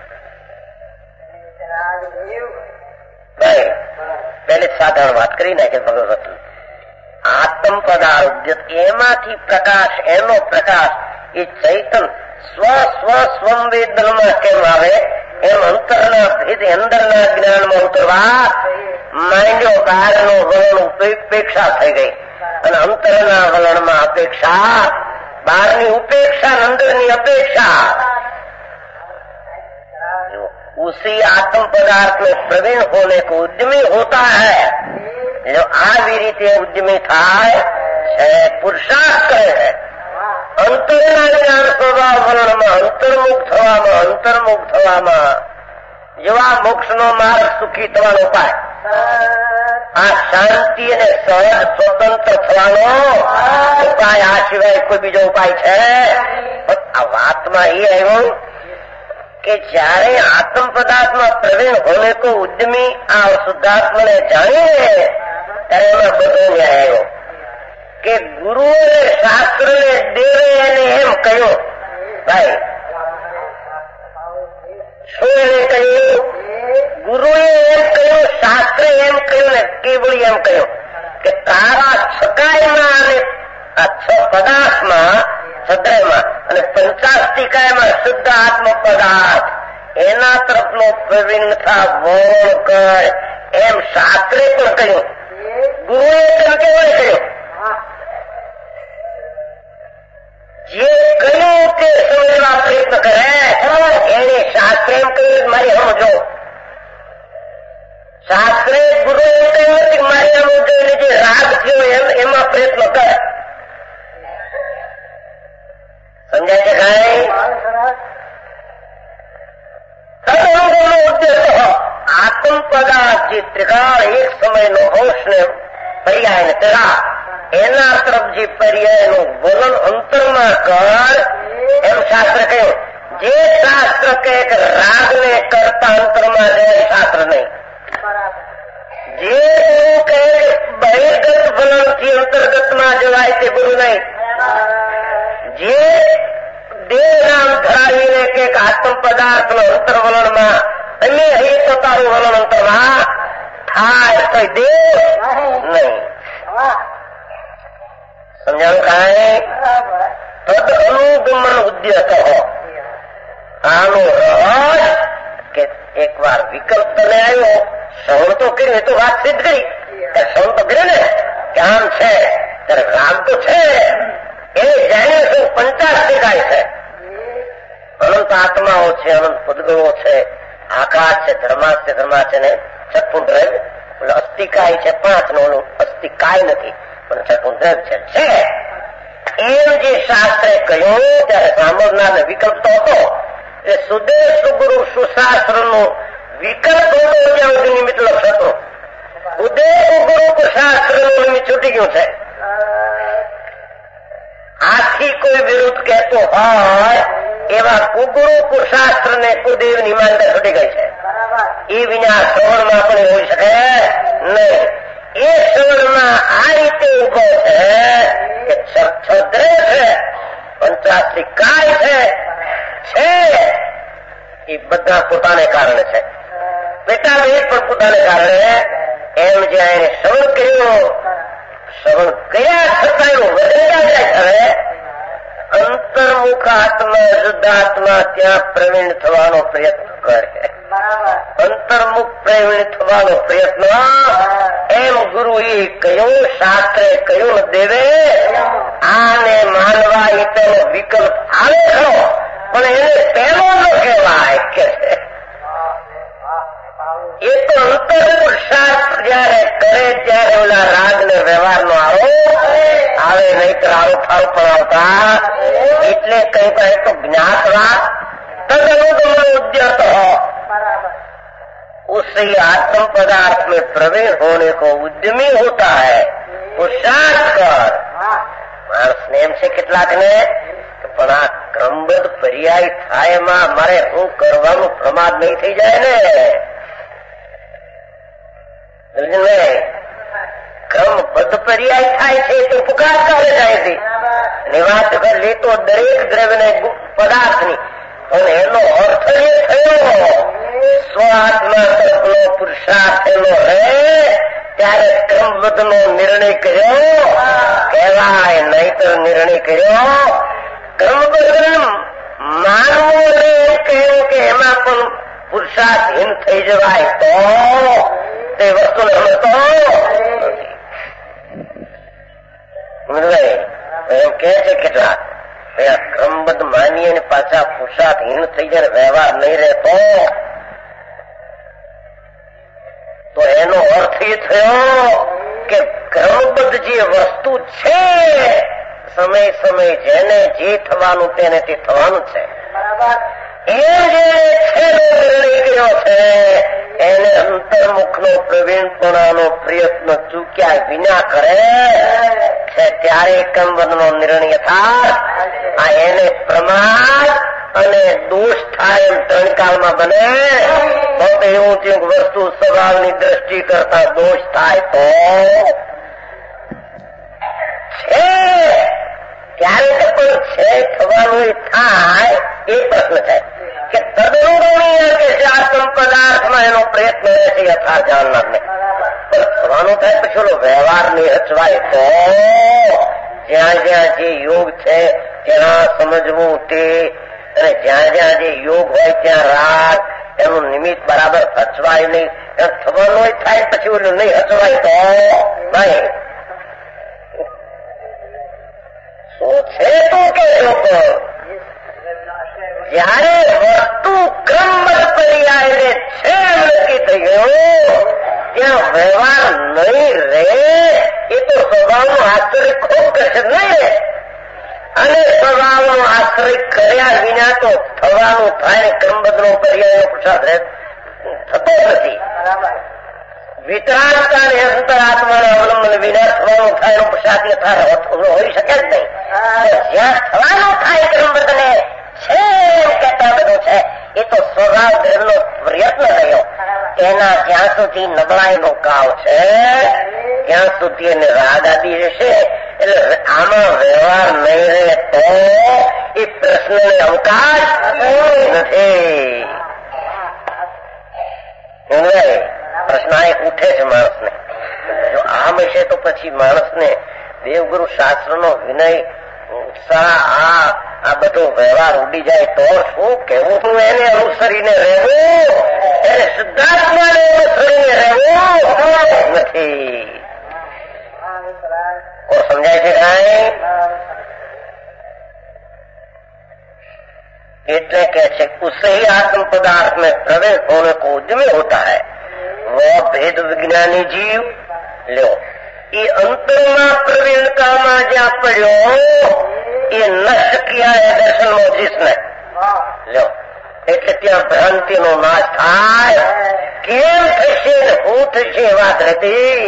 પહેલી સાધારણ વાત કરી નાખી ભગવત. આત્મ પદાર્થ એમાંથી પ્રકાશ, એનો પ્રકાશ એ ચૈતન સ્વ સ્વ સંવેદનમાં કેમ આવે એમ અંતરના ભેદ અંદરના જ્ઞાનમાં ઉતરવા માંડ્યો. બહારનો વલણ ઉપેક્ષા થઈ ગઈ અને અંતરના વલણમાં અપેક્ષા, બહારની ઉપેક્ષા, અંદરની અપેક્ષા. उसी आत्म पदार्थ में प्रवीण होने को उद्यमी होता है. जो આવી રીતે ઉદ્યમી થાય છે, પુરુષાર્થ કરે है અંતરના જ્ઞાન સ્વભાવ વલણમાં અંતર્મુખ થવામાં અંતર્મુખ થવામાં જેવા મોક્ષનો માર્ગ સુખી થવાનો ઉપાય, આ શાંતિ અને સહજ સ્વતંત્ર થવાનો ઉપાય, આ સિવાય કોઈ બીજો ઉપાય છે? આ વાતમાં એ આવ્યું કે જયારે આત્મ પદાર્થમાં પ્રવીણ હોને કો ઉદ્યમી આ શુદ્ધાત્માને જાણીને ત્યારે એમાં બધો ન્યાય આવ્યો કે ગુરુએ શાસ્ત્રને દેવે એને એમ કહ્યું. ભાઈ શું એને કહ્યું? ગુરુએ એમ કહ્યું, શાસ્ત્રે એમ કહ્યું ને કેવળી એમ કહ્યું કે તારા છકાયમાં અને આ છ પદાર્થમાં સદયમાં અને પંચાસ્તિકાયમાં શુદ્ધ આત્મ પદાર્થ એના તરફનો પ્રવીણતા વોણ કર એમ શાસ્ત્રે પણ કહ્યું. ગુરુએ તેમ કેવળે કહ્યું. જે કહ્યું તે સમજવા પ્રયત્ન કરે એને શાસ્ત્રે એમ કહ્યું મારી સમજો. શાસ્ત્રે ગુરુ એમ કહ્યું નથી મારી સમજો એટલે જે રાગ થયો એમાં પ્રયત્ન કરે. સમજાય છે કાંઈ? સદઅનુભવનો ઉદ્દેશ આત્મ પદાર્થ જે ત્રિકાળ એક સમયનો અંશ ને પર્યાય ને તેરા એના તરફ જે પર્યાયનું વલણ અંતરમાં કર એમ શાસ્ત્ર કહ્યું. જે શાસ્ત્ર કહે કે રાગને કરતા અંતરમાં જાય શાસ્ત્ર નહીં. જે ગુરુ કહે કે બહિર્ગત વલણથી અંતર્ગતમાં જવાય તે ગુરુ નહીં. જે દેહ નામ ધરાવીને કે આત્મ પદાર્થનો અંતર વલણમાં તમે અહીં તો તારું વલણ અંતરમાં થાય તો દેહ નહીં. સમજાણું કાંઈ? તદ અનુગમન ઉદ્યત હો. આનો રસ કે એક વાર વિકલ્પ તને આવ્યો, શ્રવણ તો કર્યું, એ તો વાત સિદ્ધ કરી કે શ્રવણ તો કર્યું ને કે આમ છે ત્યારે રાગ તો છે એ જાણીએ શું પંચાસ્તિકાય છે, અનંત આત્માઓ છે, અનંત પદગણો છે, આકાશ છે, ધર્માસ્ય ધર્માસ્ય ને ચતુર્દ્રવ્ય એટલે અસ્થિકાય છે પાંચ નો, ઓલું અસ્થિકાય નથી પણ ચતુર્દ્રવ્ય છે. એમ જે શાસ્ત્રે કહ્યું ત્યારે સાંભળનારને વિકલ્પ તો હતો એટલે સુદેશ સુગુરુ સુશાસ્ત્ર નું વિકલ્પ હતો ત્યાં સુધી નિમિત્ત લક્ષ હતો. ઉદય ગુરુ શાસ્ત્ર નું નિમિત્ત છૂટી ગયું છે. આથી કોઈ વિરુદ્ધ કહેતો હોય એવા કુગુરુ કુશાસ્ત્ર ને કુદેવ ની માન્યતા છૂટી ગઈ છે. એ વિના શ્રવણમાં પણ હોઈ શકે નહીં. એ શ્રવણમાં આ રીતે ઉભો છે કે છદ્રે છે, પંચાસી કાય છે છે એ બધા પોતાને કારણે છે. પેટા વેદ પણ પોતાને કારણે. એમ જ્યાં એને શ્રવણ કર્યું, શ્રવણ કર્યા છતાં એવું વધેલા જાય હવે અંતર્મુખ આત્મા શુદ્ધાત્મા ત્યાં પ્રવીણ થવાનો પ્રયત્ન કરે. અંતર્મુખ પ્રવીણ થવાનો પ્રયત્ન એમ ગુરુએ કહ્યું, શાસ્ત્રે કહ્યું દેવે આને માનવા એ તેનો વિકલ્પ આવે ખરો પણ એને પહેલો ન કહેવાય કે એ તો અંતર્પુરુષાર્થ જયારે કરે ત્યારે ઓલા રાગ ને વ્યવહાર નો આરોપ આવે, નહીતર આરોપ આરોપ પણ આવતા. એટલે કઈ કહે તો જ્ઞાતવા तद अनुगमन उद्यत हो, उससे आत्म पदार्थ में प्रवीण होने को उद्यमी होता है. पुरुषार्थ कर માણસને એમ છે કેટલાક ને પણ આ ક્રમબદ્ધ પર્યાય થાય એમાં મારે શું કરવાનું પ્રમાદ નહીં થઈ જાય ને. ક્રમબદ્ધ પર્યાય થાય છે તો પુકાર કરે જાય છે. નિવાસ લેતો દરેક દ્રવ્ય પદાર્થની અને એનો અર્થ એ થયો સ્વ આત્મા તરફનો પુરુષાર્થ એનો હે ત્યારે ક્રમબદ્ધ નો નિર્ણય કર્યો કહેવાય, નહીતર નિર્ણય કર્યો ક્રમબદ્ધ માનવું એમ કહ્યું કે એમાં પણ પુરુષાર્થહીન થઈ જવાય તો તે વસ્તુને સમજતો એમ કે છે કેટલાક ક્રમબદ્ધ માનીએ ને પાછા પુરુષાર્થહીન થઈ જાય વ્યવહાર નહીં રહેતો તો એનો અર્થ એ થયો કે ક્રમબદ્ધ જે વસ્તુ છે સમય સમય જેને જે થવાનું તેને તે થવાનું છે. એ જે નિર્ણય કર્યો છે એને અંતર્મુખનો પ્રવીણપણાનો પ્રયત્ન ચૂક્યા વિના કરે છે ત્યારે કંબનનો નિર્ણય થાય. આ એને પ્રમાદ અને દોષ થાય એમ ત્રણ કાળમાં બને. તો એવું છે વસ્તુ સ્વભાવની દ્રષ્ટિ કરતા દોષ થાય તો છે ત્યારે પણ છે થવાનું થાય એ પ્રશ્ન છે કે તદનુગુણીય કે છે આત્મ પદાર્થમાં એનો પ્રયત્ન રહે છે યથા જાણનારને. પણ થવાનું થાય પછી ઓલો વ્યવહાર ની હચવાય તો જ્યાં જ્યાં જે યોગ છે ત્યાં સમજવું તે અને જ્યાં જ્યાં જે યોગ હોય ત્યાં રાગ એનું નિમિત્ત બરાબર હચવાય નહીં. થવાનું થાય પછી ઓલું નહીં હચવાય તો નહીં શું છે તું કે લોકો જયારે વસ્તુ ક્રમબદ્ધ પર્યાયને છે નક્કી થઈ ગયો ત્યાં વ્યવહાર નહીં રહે. એ તો સ્વભાવનો આશ્રય ખૂબ કરશે નહીં રહે અને સ્વભાવનો આશ્રય કર્યા વિના તો થવાનું થાય ક્રમબદ્ધનો પર્યાયનો પ્રસાદ થતો નથી. વિતરાગતા અને અંતરાત્માના અવલંબન વિના થવાનું થાય એનો પ્રસાદ યથાર્થ હોઈ શકે જ નહીં. જ્યાં થવાનું થાય ક્રમબદ્ધને છે એમ કહેતા બધું છે એ તો સ્વભાવ ધર્મનો પ્રયત્ન થયો. તેના જ્યાં સુધી નબળાઈનો કાળ છે ત્યાં સુધી એને રાગ આદિ રહેશે. એટલે આમાં વ્યવહાર નહીં રહે તો એ પ્રશ્નને અવકાશ નથી. પ્રશ્ન એક ઉઠે છે માણસને. જો આમ હશે તો પછી માણસને દેવગુરુ શાસ્ત્રનો વિનય ઉત્સાહ આ આ બધો વ્યવહાર ઉડી જાય તો શું કેવું એને અનુસરીને રહેવું એને શુદ્ધાત્માને અનુસરીને રહેવું નથી. और समझाए थे काई એટલે કે છે उससे ही आत्म पदार्थ में प्रवेश होने को उद्यमी होता है वह भेद विज्ञानी जीव लो ये अंतरमा प्रवीणताમાં જ્યાં પડ્યો એ નષ્ટ કિયા है दर्शन में जिसने लो એટલે ત્યાં ભ્રાંતિનો નાશ થાય. કેમ થશે હું થશે વાત હતી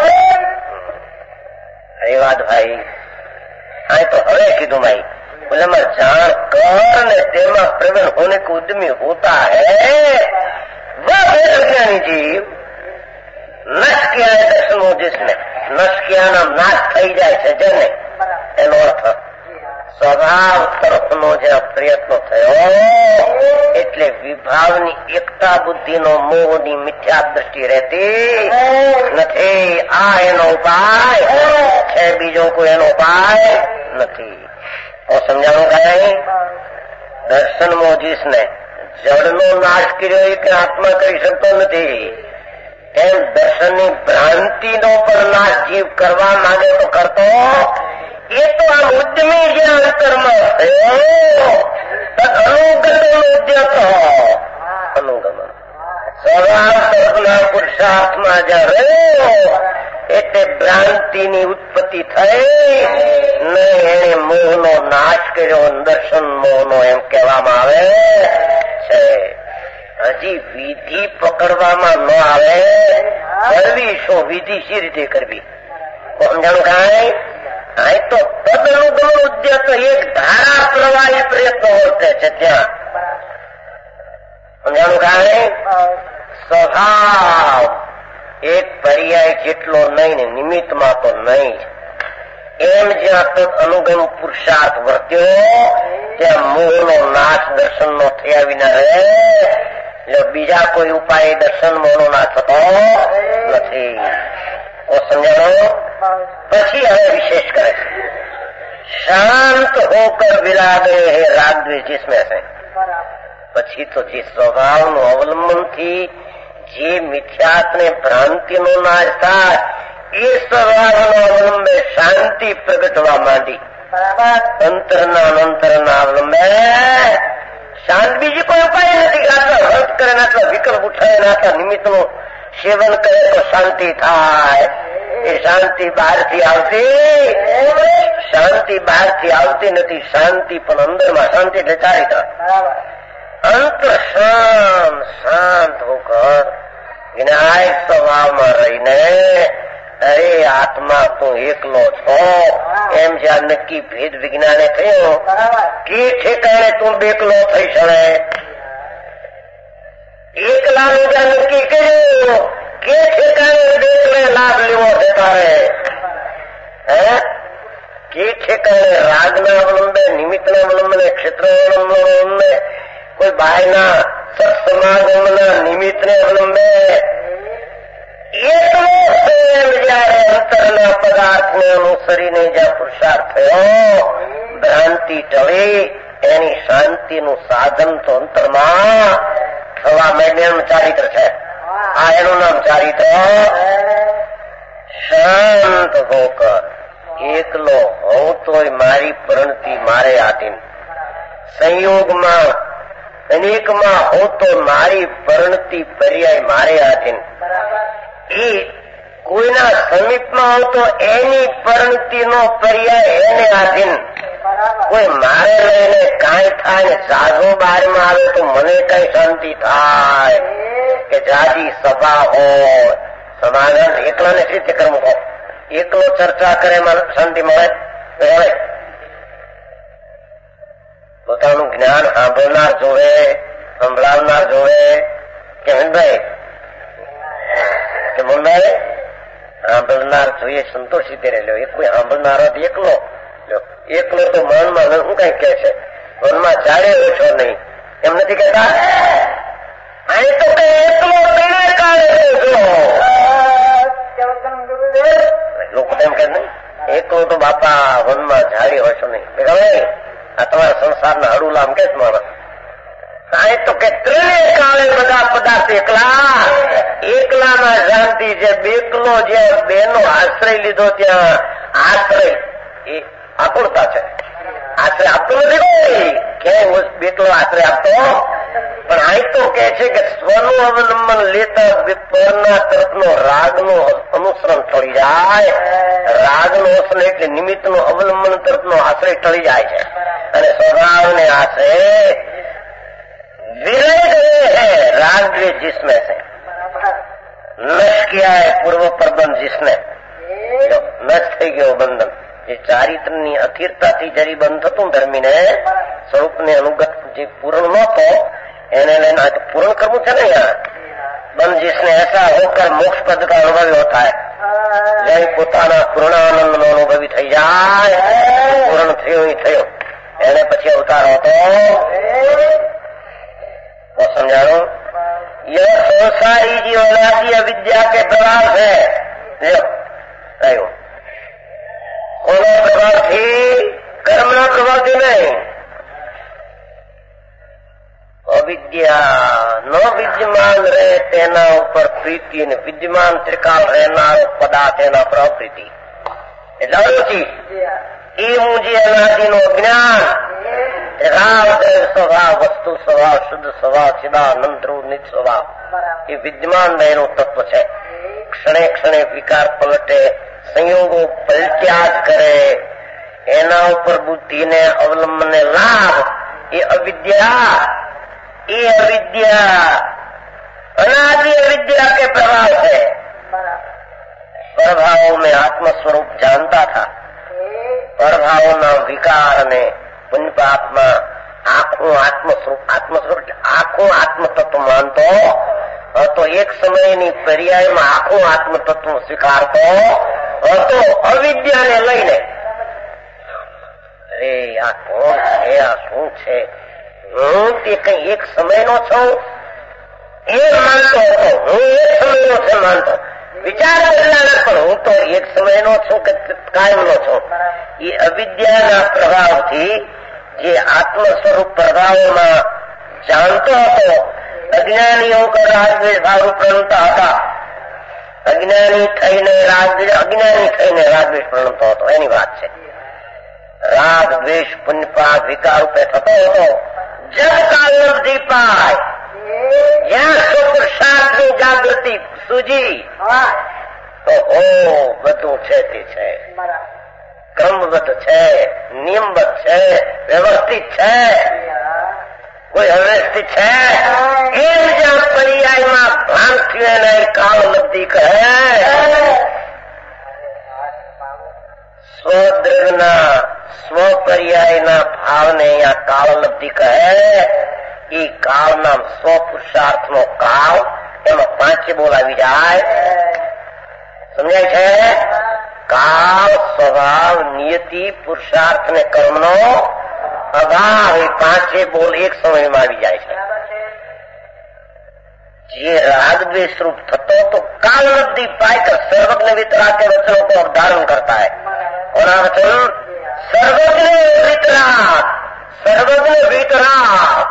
अरे बात भाई हाँ तो હવે કીધું भाई बोले मैं जान कर ने तेमा प्रवीण होने को उद्यमी होता है वह विज्ञानी जीव नष्ट किया है दर्शन जिसने नष्ट किया नाम नाश થઈ જાય છે જેને એનો અર્થ સ્વભાવ તરફનો જે પ્રયત્ન થયો એટલે વિભાવની એકતા બુદ્ધિનો મોહની મિથ્યા દ્રષ્ટિ રહેતી નથી. આ એનો ઉપાય છે, બીજો કોઈ એનો ઉપાય નથી. તો સમજાણું કઈ દર્શન મોજીસને જળનો નાશ કર્યો એ કે આત્મા કરી શકતો નથી. એમ દર્શનની ભ્રાંતિનો પણ નાશ જીવ કરવા માંગે તો કરતો એ તો આ ઉદ્યમી જે અંતરમાં થયો અનુગમન ઉદ્યત અનુગમન સ્વભાવ તરફના પુરુષાર્થમાં જ્યાં રહ્યો એટલે ભ્રાંતિની ઉત્પત્તિ થઈ ને એને મોહનો નાશ કર્યો. દર્શન મોહનો એમ કહેવામાં આવે છે. હજી વિધિ પકડવામાં ન આવે કરવી શું વિધિ શી રીતે કરવી સમજાણું કાંઈ આ તો તદ અનુગમન ઉદ્યત એક ધારા પ્રવાહી પ્રયત્ન વર્તે છે ત્યાં સમજાણું કાંઈ સ્વભાવ એક પર્યાય જેટલો નહીં ને નિમિત્તમાં તો નહીં એમ જ્યાં તદ અનુગમ પુરુષાર્થ વર્ત્યો ત્યાં મોહનો નાશ દર્શનનો થયા વિના રહે. એટલે બીજા કોઈ ઉપાય દર્શન મોહનો નાશ થતો નથી. સમજાણો પછી હવે વિશેષ કરે છે શાંત હોકર વિરાગે હે રાગ દ્વેષ जिसमें से પછી તો જે સ્વભાવનું અવલંબનથી જે મિથ્યાત્ને ભ્રાંતિનો નાશ થાય એ સ્વભાવનો અવલંબે શાંતિ પ્રગટવા માંડી. અંતરના અંતરના અવલંબે શાંત બીજી કોઈ ઉપાય નથી. આટલા વ્રત કરે આટલા વિકલ્પ ઉઠાવે આટલા નિમિત્તનું સેવન કરે તો શાંતિ થાય. એ શાંતિ બહારથી આવતી, શાંતિ બહારથી આવતી નથી. શાંતિ પણ અંદરમાં શાંતિ એટલે ચારિત્ર. અંતર શાંત શાંત હોકર વિનાયક સ્વભાવમાં રહીને અરે આત્મા તું એકલો છો એમ જ્યાં નક્કી ભેદ વિજ્ઞાને થયો કે ઠેકાણે તું બેકલો થઈ શકે. એકલાનું જ્યાં નક્કી કર્યું કે ઠેકાણે બેકલે લાભ લેવો છે તારે. હે કે ઠેકાણે રાગના અવલંબે, નિમિત્તના અવલંબને, ક્ષેત્રના અવલંબને, કોઈ બહારના સત્સમાગમના નિમિત્તને અવલંબે એકલો જયારે અંતરના પદાર્થને અનુસરીને જ્યાં પુરુષાર્થ થયો, ભ્રાંતિ ટળી, એની શાંતિનું સાધન તો અંતરમાં થવા માંડ્યાનું ચારિત્ર છે. આ એનું નામ ચારિત્ર. શાંત હોકર એકલો હોઉં તોય મારી પ્રણતિ મારે આધીન, સંયોગમાં અનેકમાં હો તો મારી પરણતિ પર્યાય મારે આધીન. એ કોઈના સમીપમાં હો તો એની પરણતિનો પર્યાય એને આધીન. કોઈ મારે લઈને કાંઈ થાય ને જાજો બહારમાં આવે તો મને કઈ શાંતિ થાય કે જાજી સભા હોય, સમાધાન એકલાને રીતે કરવું હોય. એકલો ચર્ચા કરે શાંતિ મળે. પોતાનું જ્ઞાન સાંભળનાર જોવે, સંભળાવનાર જોવે કે ભાઈ કે મુંડાએ સાંભળનાર જોઈએ સંતોષી દે રહેલો. એ કોઈ સાંભળનારો એકલો એકલો તો મનમાં શું કઈ કે છે, મનમાં જાડે ઓછો નહીં એમ નથી કહેતા. અહીં તો કઈ એકલો તેને કાળે લોકો એમ કે નહીં એકલો તો બાપા મનમાં જાડી ઓછો નહીં. આ તમારા સંસારના હડુલામ કે માણસ આ તો કે ત્રણેય કાળે બધા પદાર્થ એકલા. એકલામાં શાંતિ છે. બેકલો જે બેનો આશ્રય લીધો ત્યાં આશ્રય એ આકુળતા છે. આશ્રય આપતો નથી ક્યાંય બેકલો આશ્રય આપતો. પણ આ તો કે છે કે સ્વનું અવલંબન લેતા પરના તરફનો રાગનું અનુસરણ ટળી જાય. રાગનું અનુસરણ એટલે નિમિત્તનું અવલંબન તરફનો આશ્રય ટળી જાય છે. અને સ્વભાવને आश्रय विरह गए हैं राग द्वेष जिसमें से नष्ट किया है पूर्व प्रबंध जिसने नष्ट થઈ ગયો બંધન. જે ચારિત્રની અસ્થિરતાથી જરી બંધ થતું ધર્મીને સ્વરૂપને અનુગત જે પૂર્ણ નહોતો એને લઈને પૂર્ણ કરવું છે ને યાર. બંધ जिसने ऐसा होकर मोक्ष पद का अनुभव होता है જય પોતાના પૂર્ણાનંદ નો અનુભવી થઈ જાય. પૂર્ણ થયું એ થયું એને પછી અવતાર હતો तो समझाओ. यह संसारी जीवनादि अविद्या के प्रभाव है. कोना प्रभाव थी? कर्मना प्रभाव थी नहीं. अविद्या न विद्यमान रहे तेना ઉપર પ્રીતિ ને વિદ્યમાન ત્રિકાળ રહેનારો પદાર્થ એના પર પ્રીતિ. એટલે અરુચિ એ હું જે અનાદિનો જ્ઞાન રાગ સ્વભાવ વસ્તુ સ્વભાવ શુદ્ધ સ્વભાવ ચિદાનંદ ધ્રુવ નિજ સ્વભાવ એ વિદ્યમાન રહેલું તત્વ છે. ક્ષણે ક્ષણે વિકાર પલટે, સંયોગો પલટ્યા જ કરે, એના ઉપર બુદ્ધિને અવલંબને લાભ એ અવિદ્યા એ અવિદ્યા अनादि अविद्या के प्रभाव से प्रभावों में आत्म स्वरूप जानता था. प्रभावों ना विकार ने पुण्यपापमा आखों आत्म स्वरूप आत्म स्वरूप आखों आत्म तत्व मानतो तो एक समयनी पर्यायમાં આખું આત્મ તત્વ સ્વીકારતો હતો અવિદ્યા ને લઈને. અરે આ કોણ છે, આ શું છે, હું તે કઈ એક સમયનો છું એ માનતો હતો. હું એક સમયનો છે માનતો. વિચાર બદલા ન પણ હું તો એક સમયનો છું કે કાયમનો છું. એ અવિદ્યાના પ્રભાવથી જે આત્મ સ્વરૂપ પ્રભાવોમાં જાણતો હતો. અજ્ઞાનીઓ રાગદ્વેષ ભાવ પ્રણતા હતા. અજ્ઞાની થઈને રાગદ્વેષ અજ્ઞાની થઈને રાગદ્વેષ પ્રણતો હતો એની વાત છે. રાગ દ્વેષ પુણ્યપાપ વિકાર રૂપે થતો હતો. જબ કાલથી પાય જ્યાં સુપુરુષાર્થની જાગૃતિ સૂજી ઓહો બધું છે તે છે, ક્રમબદ્ધ છે, નિયમબદ્ધ છે, વ્યવસ્થિત છે, કોઈ અવ્યવસ્થિત છે. એમ જ્યાં પર્યાયમાં ભાન થયું એને કાળ લબ્ધિ કહે. સ્વદ્રગના સ્વપર્યાયના ભાવને અહીંયા કાળ લબ્ધિ કહે. એ કાળના સ્વ પુરુષાર્થનો કાળ, એમાં પાંચે બોલાવી જાય. સમજાય છે? કાળ, સ્વભાવ, નિયતિ, પુરુષાર્થ ને કર્મનો અભાવ, એ પાંચે બોલ એક સમયમાં આવી જાય છે. જે राग द्वेष रूप थतो तो काल लब्धि पाकर सर्वज्ञ वितराग के वचनों को अवधारण करता है. और आ वचन सर्वज्ञ वितराग, सर्वज्ञ वितराग.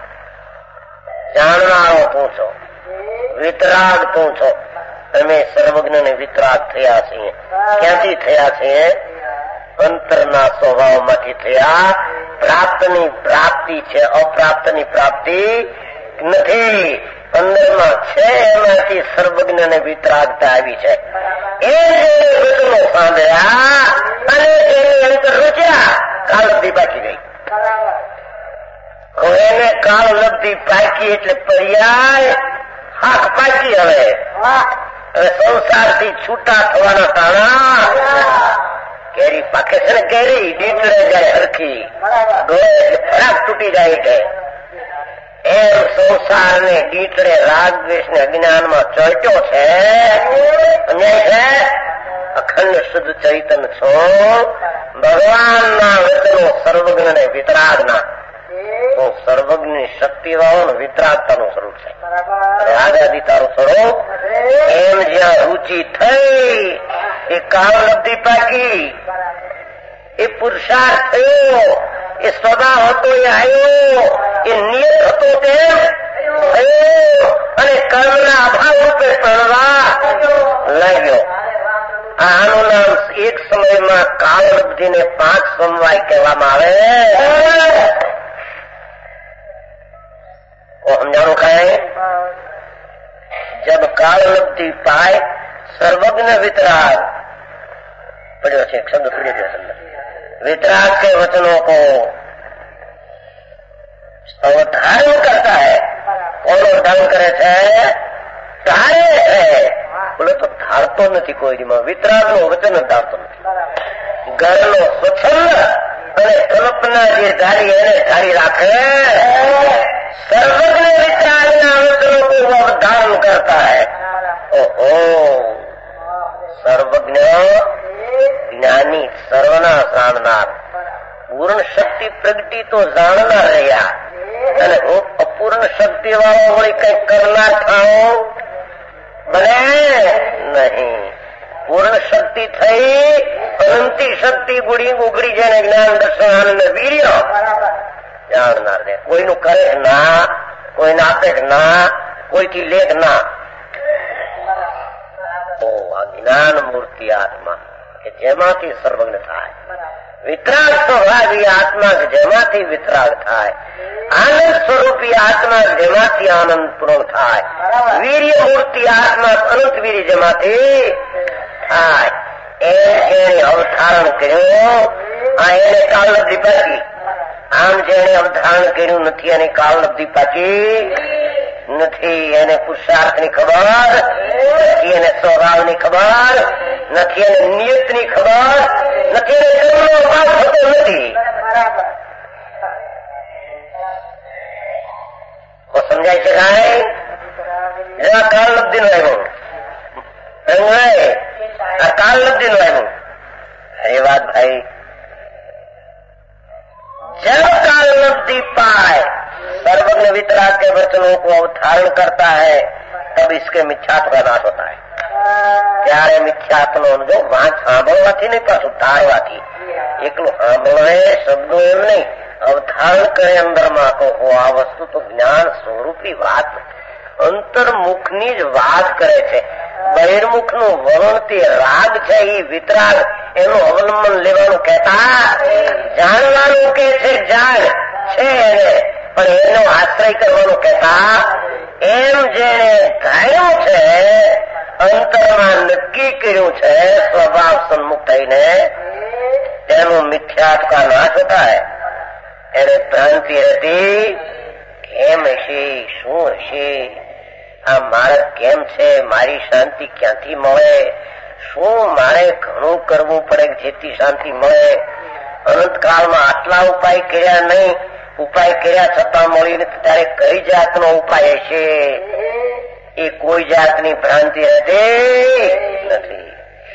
જાણનારો તું છો, વિતરાગ તું છો. અમે સર્વજ્ઞ ને વિતરાગ થયા છીએ. ક્યાંથી થયા છીએ? અંતરના સ્વભાવમાંથી થયા. પ્રાપ્તની પ્રાપ્તિ છે, અપ્રાપ્તની પ્રાપ્તિ નથી. અંદરમાં છે એમાંથી સર્વજ્ઞ ને વિતરાગતા આવી છે. એ વચનો સાંભળ્યા અને એની અંતર રૂચ્યા, કાળ લબ્ધિ પાકી ગઈ. એને કાળ લબ્ધિ પાકી એટલે પર્યાય હાથ પાકી. હવે હવે સંસારથી છૂટા થવાના તાણા. કેરી પાકે છે ને, કેરી ડીટડે જાય હરખી, ફરાક તૂટી જાય છે. એમ સંસાર ને ડીટડે રાગ દ્વેષ ને અજ્ઞાનમાં ચોટ્યો છે. સમજાય છે? અખંડ શુદ્ધ ચૈતન છો. ભગવાનના વચનો સર્વજ્ઞ ને વિતરાગના. તો સર્વજ્ઞની શક્તિ વાળો વિતરાગતાનું સ્વરૂપ છે. રાગાદી તારું સ્વરૂપ. એમ જ્યાં રુચિ થઈ એ કાળ લબ્ધિ પાકી, એ પુરુષાર્થ થયો, એ સ્વભાવ હતો એ આવ્યો, એ નિયત હતો તેમ થયો, અને કર્મના અભાવ રૂપે પડવા લાગ્યો. આનું નામ એક સમયમાં કાળ લબ્ધિને પાંચ સમવાય કહેવામાં આવે. સમજાણું કાંઈ? જબ काल लब्धि पाए सर्वज्ञ वितराग पढ़ो छे, एक शब्द पढ़े थे अंदर. वितराग के वचनों को अवधारण करता है. कौन अवधारण करे છે? ધારે છે. બોલો તો ધારતો નથી કોઈ. વિતરાગ નું વચન ધારતો નથી. ઘરનો સ્વચ્છંદ અને કલ્પના જે ધારી એને ધારી રાખે. सर्वज्ञ वितराग वचनों को वो अवधारण करता है. ओहो, सर्वज्ञ ज्ञानी सर्वना जाणनार. પૂર્ણ શક્તિ પ્રગટી તો જાણનાર રહ્યા, અને હું અપૂર્ણ શક્તિ વાળો વળી કઈ કરનાર થાઉં બને નહીં. પૂર્ણ શક્તિ થઈ અનંતી શક્તિ ગુડી ઉગડી જાય જ્ઞાન દર્શન આનંદ વીર્ય જાણનાર રે. કોઈનું કરે ના, કોઈને આપે ના, કોઈથી લેખ ના. ઓ આ જ્ઞાન મૂર્તિ આત્મા કે જેમાંથી સર્વજ્ઞ થાય. વિતરાગ સ્વભાવ એ આત્મા જેમાંથી વિતરાગ થાય. આનંદ સ્વરૂપી આત્મા જેમાંથી આનંદ પૂર્ણ થાય. વીર્ય મૂર્તિ આત્મા અનંત વીર્ય જેમાંથી થાય. એને અવધારણ કર્યું. આ એને કાળ લબ્ધિ પાકી. આમ જેને અવધારણ કર્યું નથી એને કાળ લબ્ધિ પાકી નથી. એને પુરુષાર્થ ની ખબર નથી, એને સ્વભાવ ની ખબર નથી, એને નિયત ની ખબર નથી, એને કર્મનો અભાવ થતો નથી. સમજાય છે કાંઈ? આ કાળ લબ્ધિ નું આવ્યું, આ કાળ લબ્ધિ નું આવ્યું. અરે વાત ભાઈ, जब काल लब्धि पाए सर्वज्ञ वितराग के वचनों को अवधारण करता है तब इसके मिथ्यात्व का नाश होता है. ત્યારે મિથ્યાત્વનો જો વાંચ સાંભળવાથી નહીં, પાછું તારવાથી. એકલું સાંભળે શબ્દો એમ નહીં, અવધારણ કરે અંદરમાં. તો આ વસ્તુ તો જ્ઞાન સ્વરૂપી વાત અંતર્મુખની જ વાત કરે છે. બહિર્મુખ નું વલણ તે રાગ છે, એ વિતરાગ એનું અવલંબન લેવાનું કહેતા. જાણવાનું કે છે, જાણ છે એને, પણ એનો આશ્રય કરવાનું કહેતા. એમ જેને ધાર્યું છે અંતરમાં નક્કી કર્યું છે સ્વભાવ સન્મુખ થઈને તેનું મિથ્યાત્વ કા નાશ હોતા હૈ. એને ભ્રાંતિ હતી કેમ હશે, શું હશે, આ મારે કેમ છે, મારી શાંતિ ક્યાંથી મળે, શું મારે ઘણું કરવું પડે જેથી શાંતિ મળે. અનંતકાળમાં આટલા ઉપાય કર્યા નહીં, ઉપાય કર્યા છતાં મળી નથી, ત્યારે કઈ જાતનો ઉપાય હશે? એ કોઈ જાતની ભ્રાંતિ હતી નથી.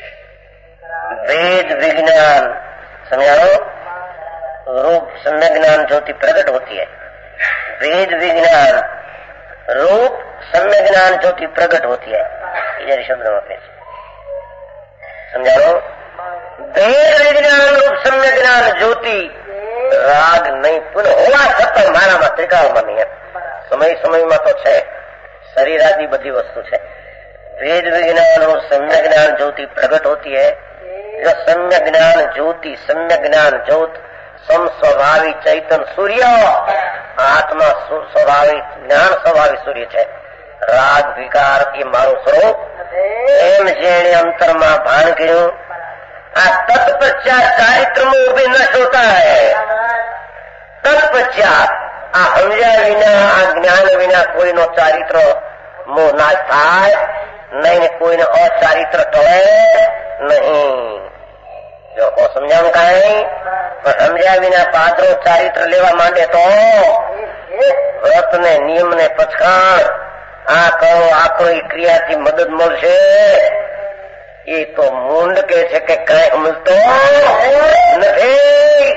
વેદ વિજ્ઞાન સમજાવો, रूप सम्य ज्ञान ज्योति प्रकट होती है. वेद विज्ञान रूप सम्य ज्ञान ज्योति प्रकट होती है. इधर शब्द में समझाओ. वेद विज्ञान रूप सम्य ज्ञान ज्योति राग नहीं पुनः होवा छતાં મારામાં ત્રિકાળમાં નહીં. સમય સમયમાં તો છે, શરીર આદि બધી વસ્તુ છે. वेद विज्ञान और सम्य ज्ञान ज्योति प्रकट होती है. जो सम्य ज्ञान ज्योति सम्य ज्ञान ज्योत सम स्वभावी चैतन सूर्य आत्मा સ્વભાવી જ્ઞાન સ્વભાવી સૂર્ય છે. રાગ વિકાર એ મારું સ્વરૂપ એમ જેણે અંતરમાં ભાન કર્યું. આ તત્પશ્ચાત ચારિત્રમાં ઉભી ન હોતા હૈ. તત્પશ્ચાત આ સમજ્યા વિના, આ જ્ઞાન વિના કોઈનો ચારિત્ર મોહ નાશ થાય નહીં, કોઈને અચારિત્ર ટળે નહીં. જો કો સમજાવું કઈ પણ સમજ્યા વિના પાત્રો ચારિત્ર લેવા માંડે તો વ્રત ને નિયમ ને પછાણ આ કરો આ કરો એ ક્રિયાથી મદદ મળશે. એ તો મૂંડ કે છે કે કઈ સમજતો નથી.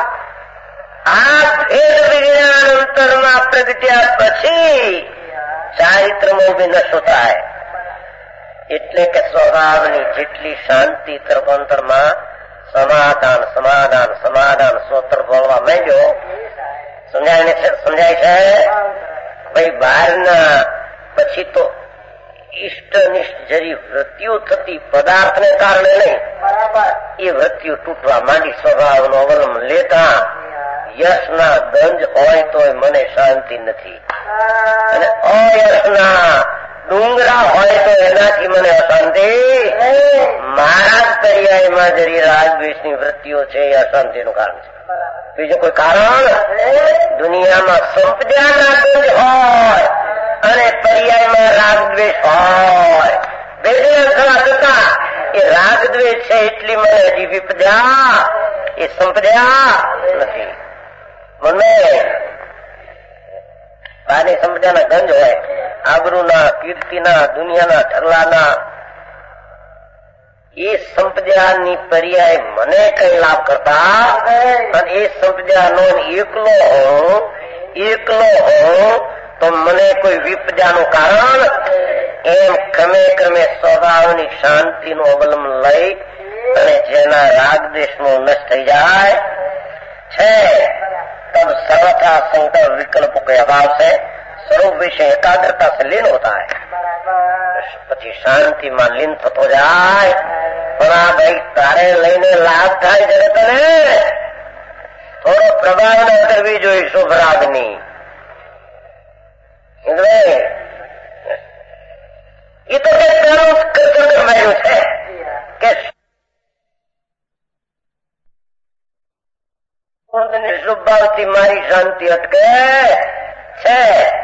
આ ભેદ વિજ્ઞાન અંતરમાં પ્રગટ્યા પછી ચારિત્રમાં ઉભી નશો થાય. એટલે કે સ્વભાવની જેટલી શાંતિ તરફ અંતરમાં સમાધાન સમાધાન સમાધાન સ્વતર બોલવા માંડ્યો. સમજાય સમજાય છે ભાઈ. બહારના પછી તો ઇષ્ટનિષ્ઠ જરી વૃત્તિઓ થતી પદાર્થને કારણે નહીં, એ વૃત્તિઓ તૂટવા માંડી. સ્વભાવનો અવલંબન લેતા યશના ગંજ હોય તોય મને શાંતિ નથી, અને અયશના ડુંગરા હોય તો એનાથી મને અશાંતિ. મારા જ પર્યાયમાં જરી રાગદ્વેષની વૃત્તિઓ છે એ અશાંતિનું કારણ છે. બીજું કોઈ કારણ? દુનિયામાં સંપદાના ગંજ હોય અને પર્યાયમાં રાગદ્વેષ હોય, વેદના થવા છતાં એ રાગદ્વેષ છે એટલી મને હજી વિપદા, એ સંપદા નથી. મને બાની સંપદાના ગંજ હોય, આબરૂના, કીર્તિના, દુનિયાના ઢગલાના, એ સંપદાની પર્યાય મને કઈ લાભ કરતા, અને એ સંપદાનો એકલો હોઉં એકલો હોઉં તો મને કોઈ વિપદાનું કારણ. એમ ક્રમે ક્રમે સ્વભાવની શાંતિનું અવલંબન લઈ અને જેના રાગદેશનો નષ્ટ થઈ જાય છે तब सर्वथा संकर विकल्पों के अभाव से स्वरूप विषय एकाग्रता से लीन होता है. પછી શાંતિમાં લીન થતો જાય. પણ આ ભાઈ તારે લઈને લાભ થાય છે તને થોડો પ્રભાવ ન કરવી જોઈએ શુભ રાગની. એટલે એ તો પેલું માર્યું છે કે શુભ ભાવથી મારી શાંતિ અટકે છે.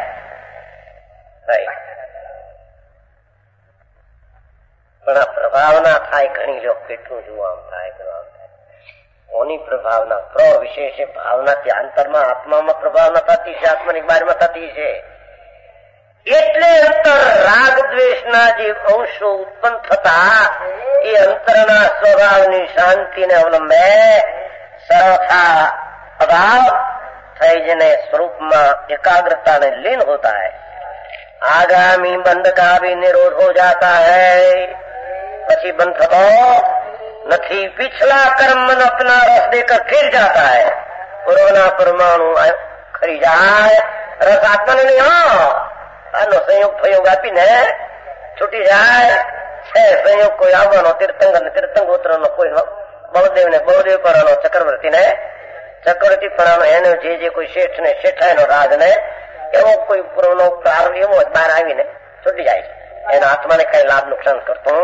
પણ આ પ્રભાવના થાય ઘણી લોકો કેટલું જોવા આમ થાય કોની પ્રભાવના પ્ર વિશેષ ભાવનાથી અંતરમાં આત્મામાં પ્રભાવના થતી છે, આત્માની બહારમાં થતી છે. એટલે અંતર રાગ દ્વેષના જે અંશો ઉત્પન્ન થતા એ અંતરના સ્વભાવની શાંતિને અવલંબે सर्वथा अभाव થઈ જને સ્વરૂપમાં એકાગ્રતા में लीन होता है. आगामी बंध का भी निरोध हो जाता है. પછી બંધ થતો નથી. पिछला कर्म मन अपना रस देकर फिर जाता है. પૂર્વના પરમાણુ ખરી જાય, રસ આત્માને નહીં. હા, આનો સંયોગ પ્રયોગ આપીને છૂટી જાય છે. સંયોગ કોઈ આવવાનો તીર્થંકર ને તીર્થંગોત્ર નો કોઈ બળદેવ ને બળદેવ પરાનો, ચક્રવર્તી ને ચક્રવર્તી પરાનો, એને જે જે કોઈ શેઠ ને શેઠાય નો રાજ ને એવો કોઈ પૂર્વનો પ્રારંભ એવો બહાર આવીને છૂટી જાય છે. એના આત્માને કઈ લાભ નુકસાન કરતું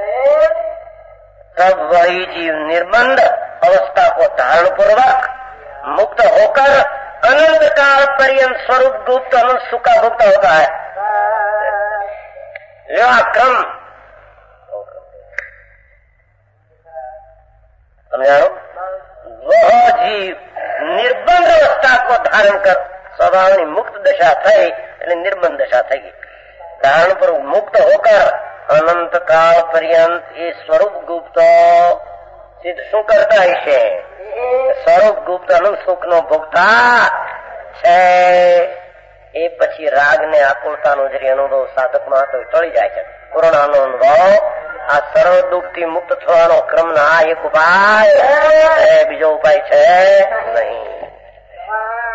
तब वही जीव निर्बंध अवस्था को धारण पूर्वक मुक्त होकर अनंत काल पर्यंत स्वरूप गुप्त अनंत सुख का भुगता होता है। यह क्रम समझाओ। वह जीव निर्बंध अवस्था को धारण कर स्वभाव मुक्त दशा थई એટલે નિર્બંધ દશા થઈ ગઈ। ધારણ પર મુક્ત હોકર અનંત કાળ પર્યંત એ સ્વરૂપ ગુપ્ત સિદ્ધ શું કરતા હશે? સ્વરૂપ ગુપ્ત અનંત સુખ નો ભોગતા છે। એ પછી રાગ ને આકુળતાનો જે અનુભવ સાધક માં હતો ટળી જાય છે। પૂર્ણાનો અનુભવ આ સર્વ દુઃખ થી મુક્ત થવાનો ક્રમ ના એક ઉપાય બીજો ઉપાય છે નહીં।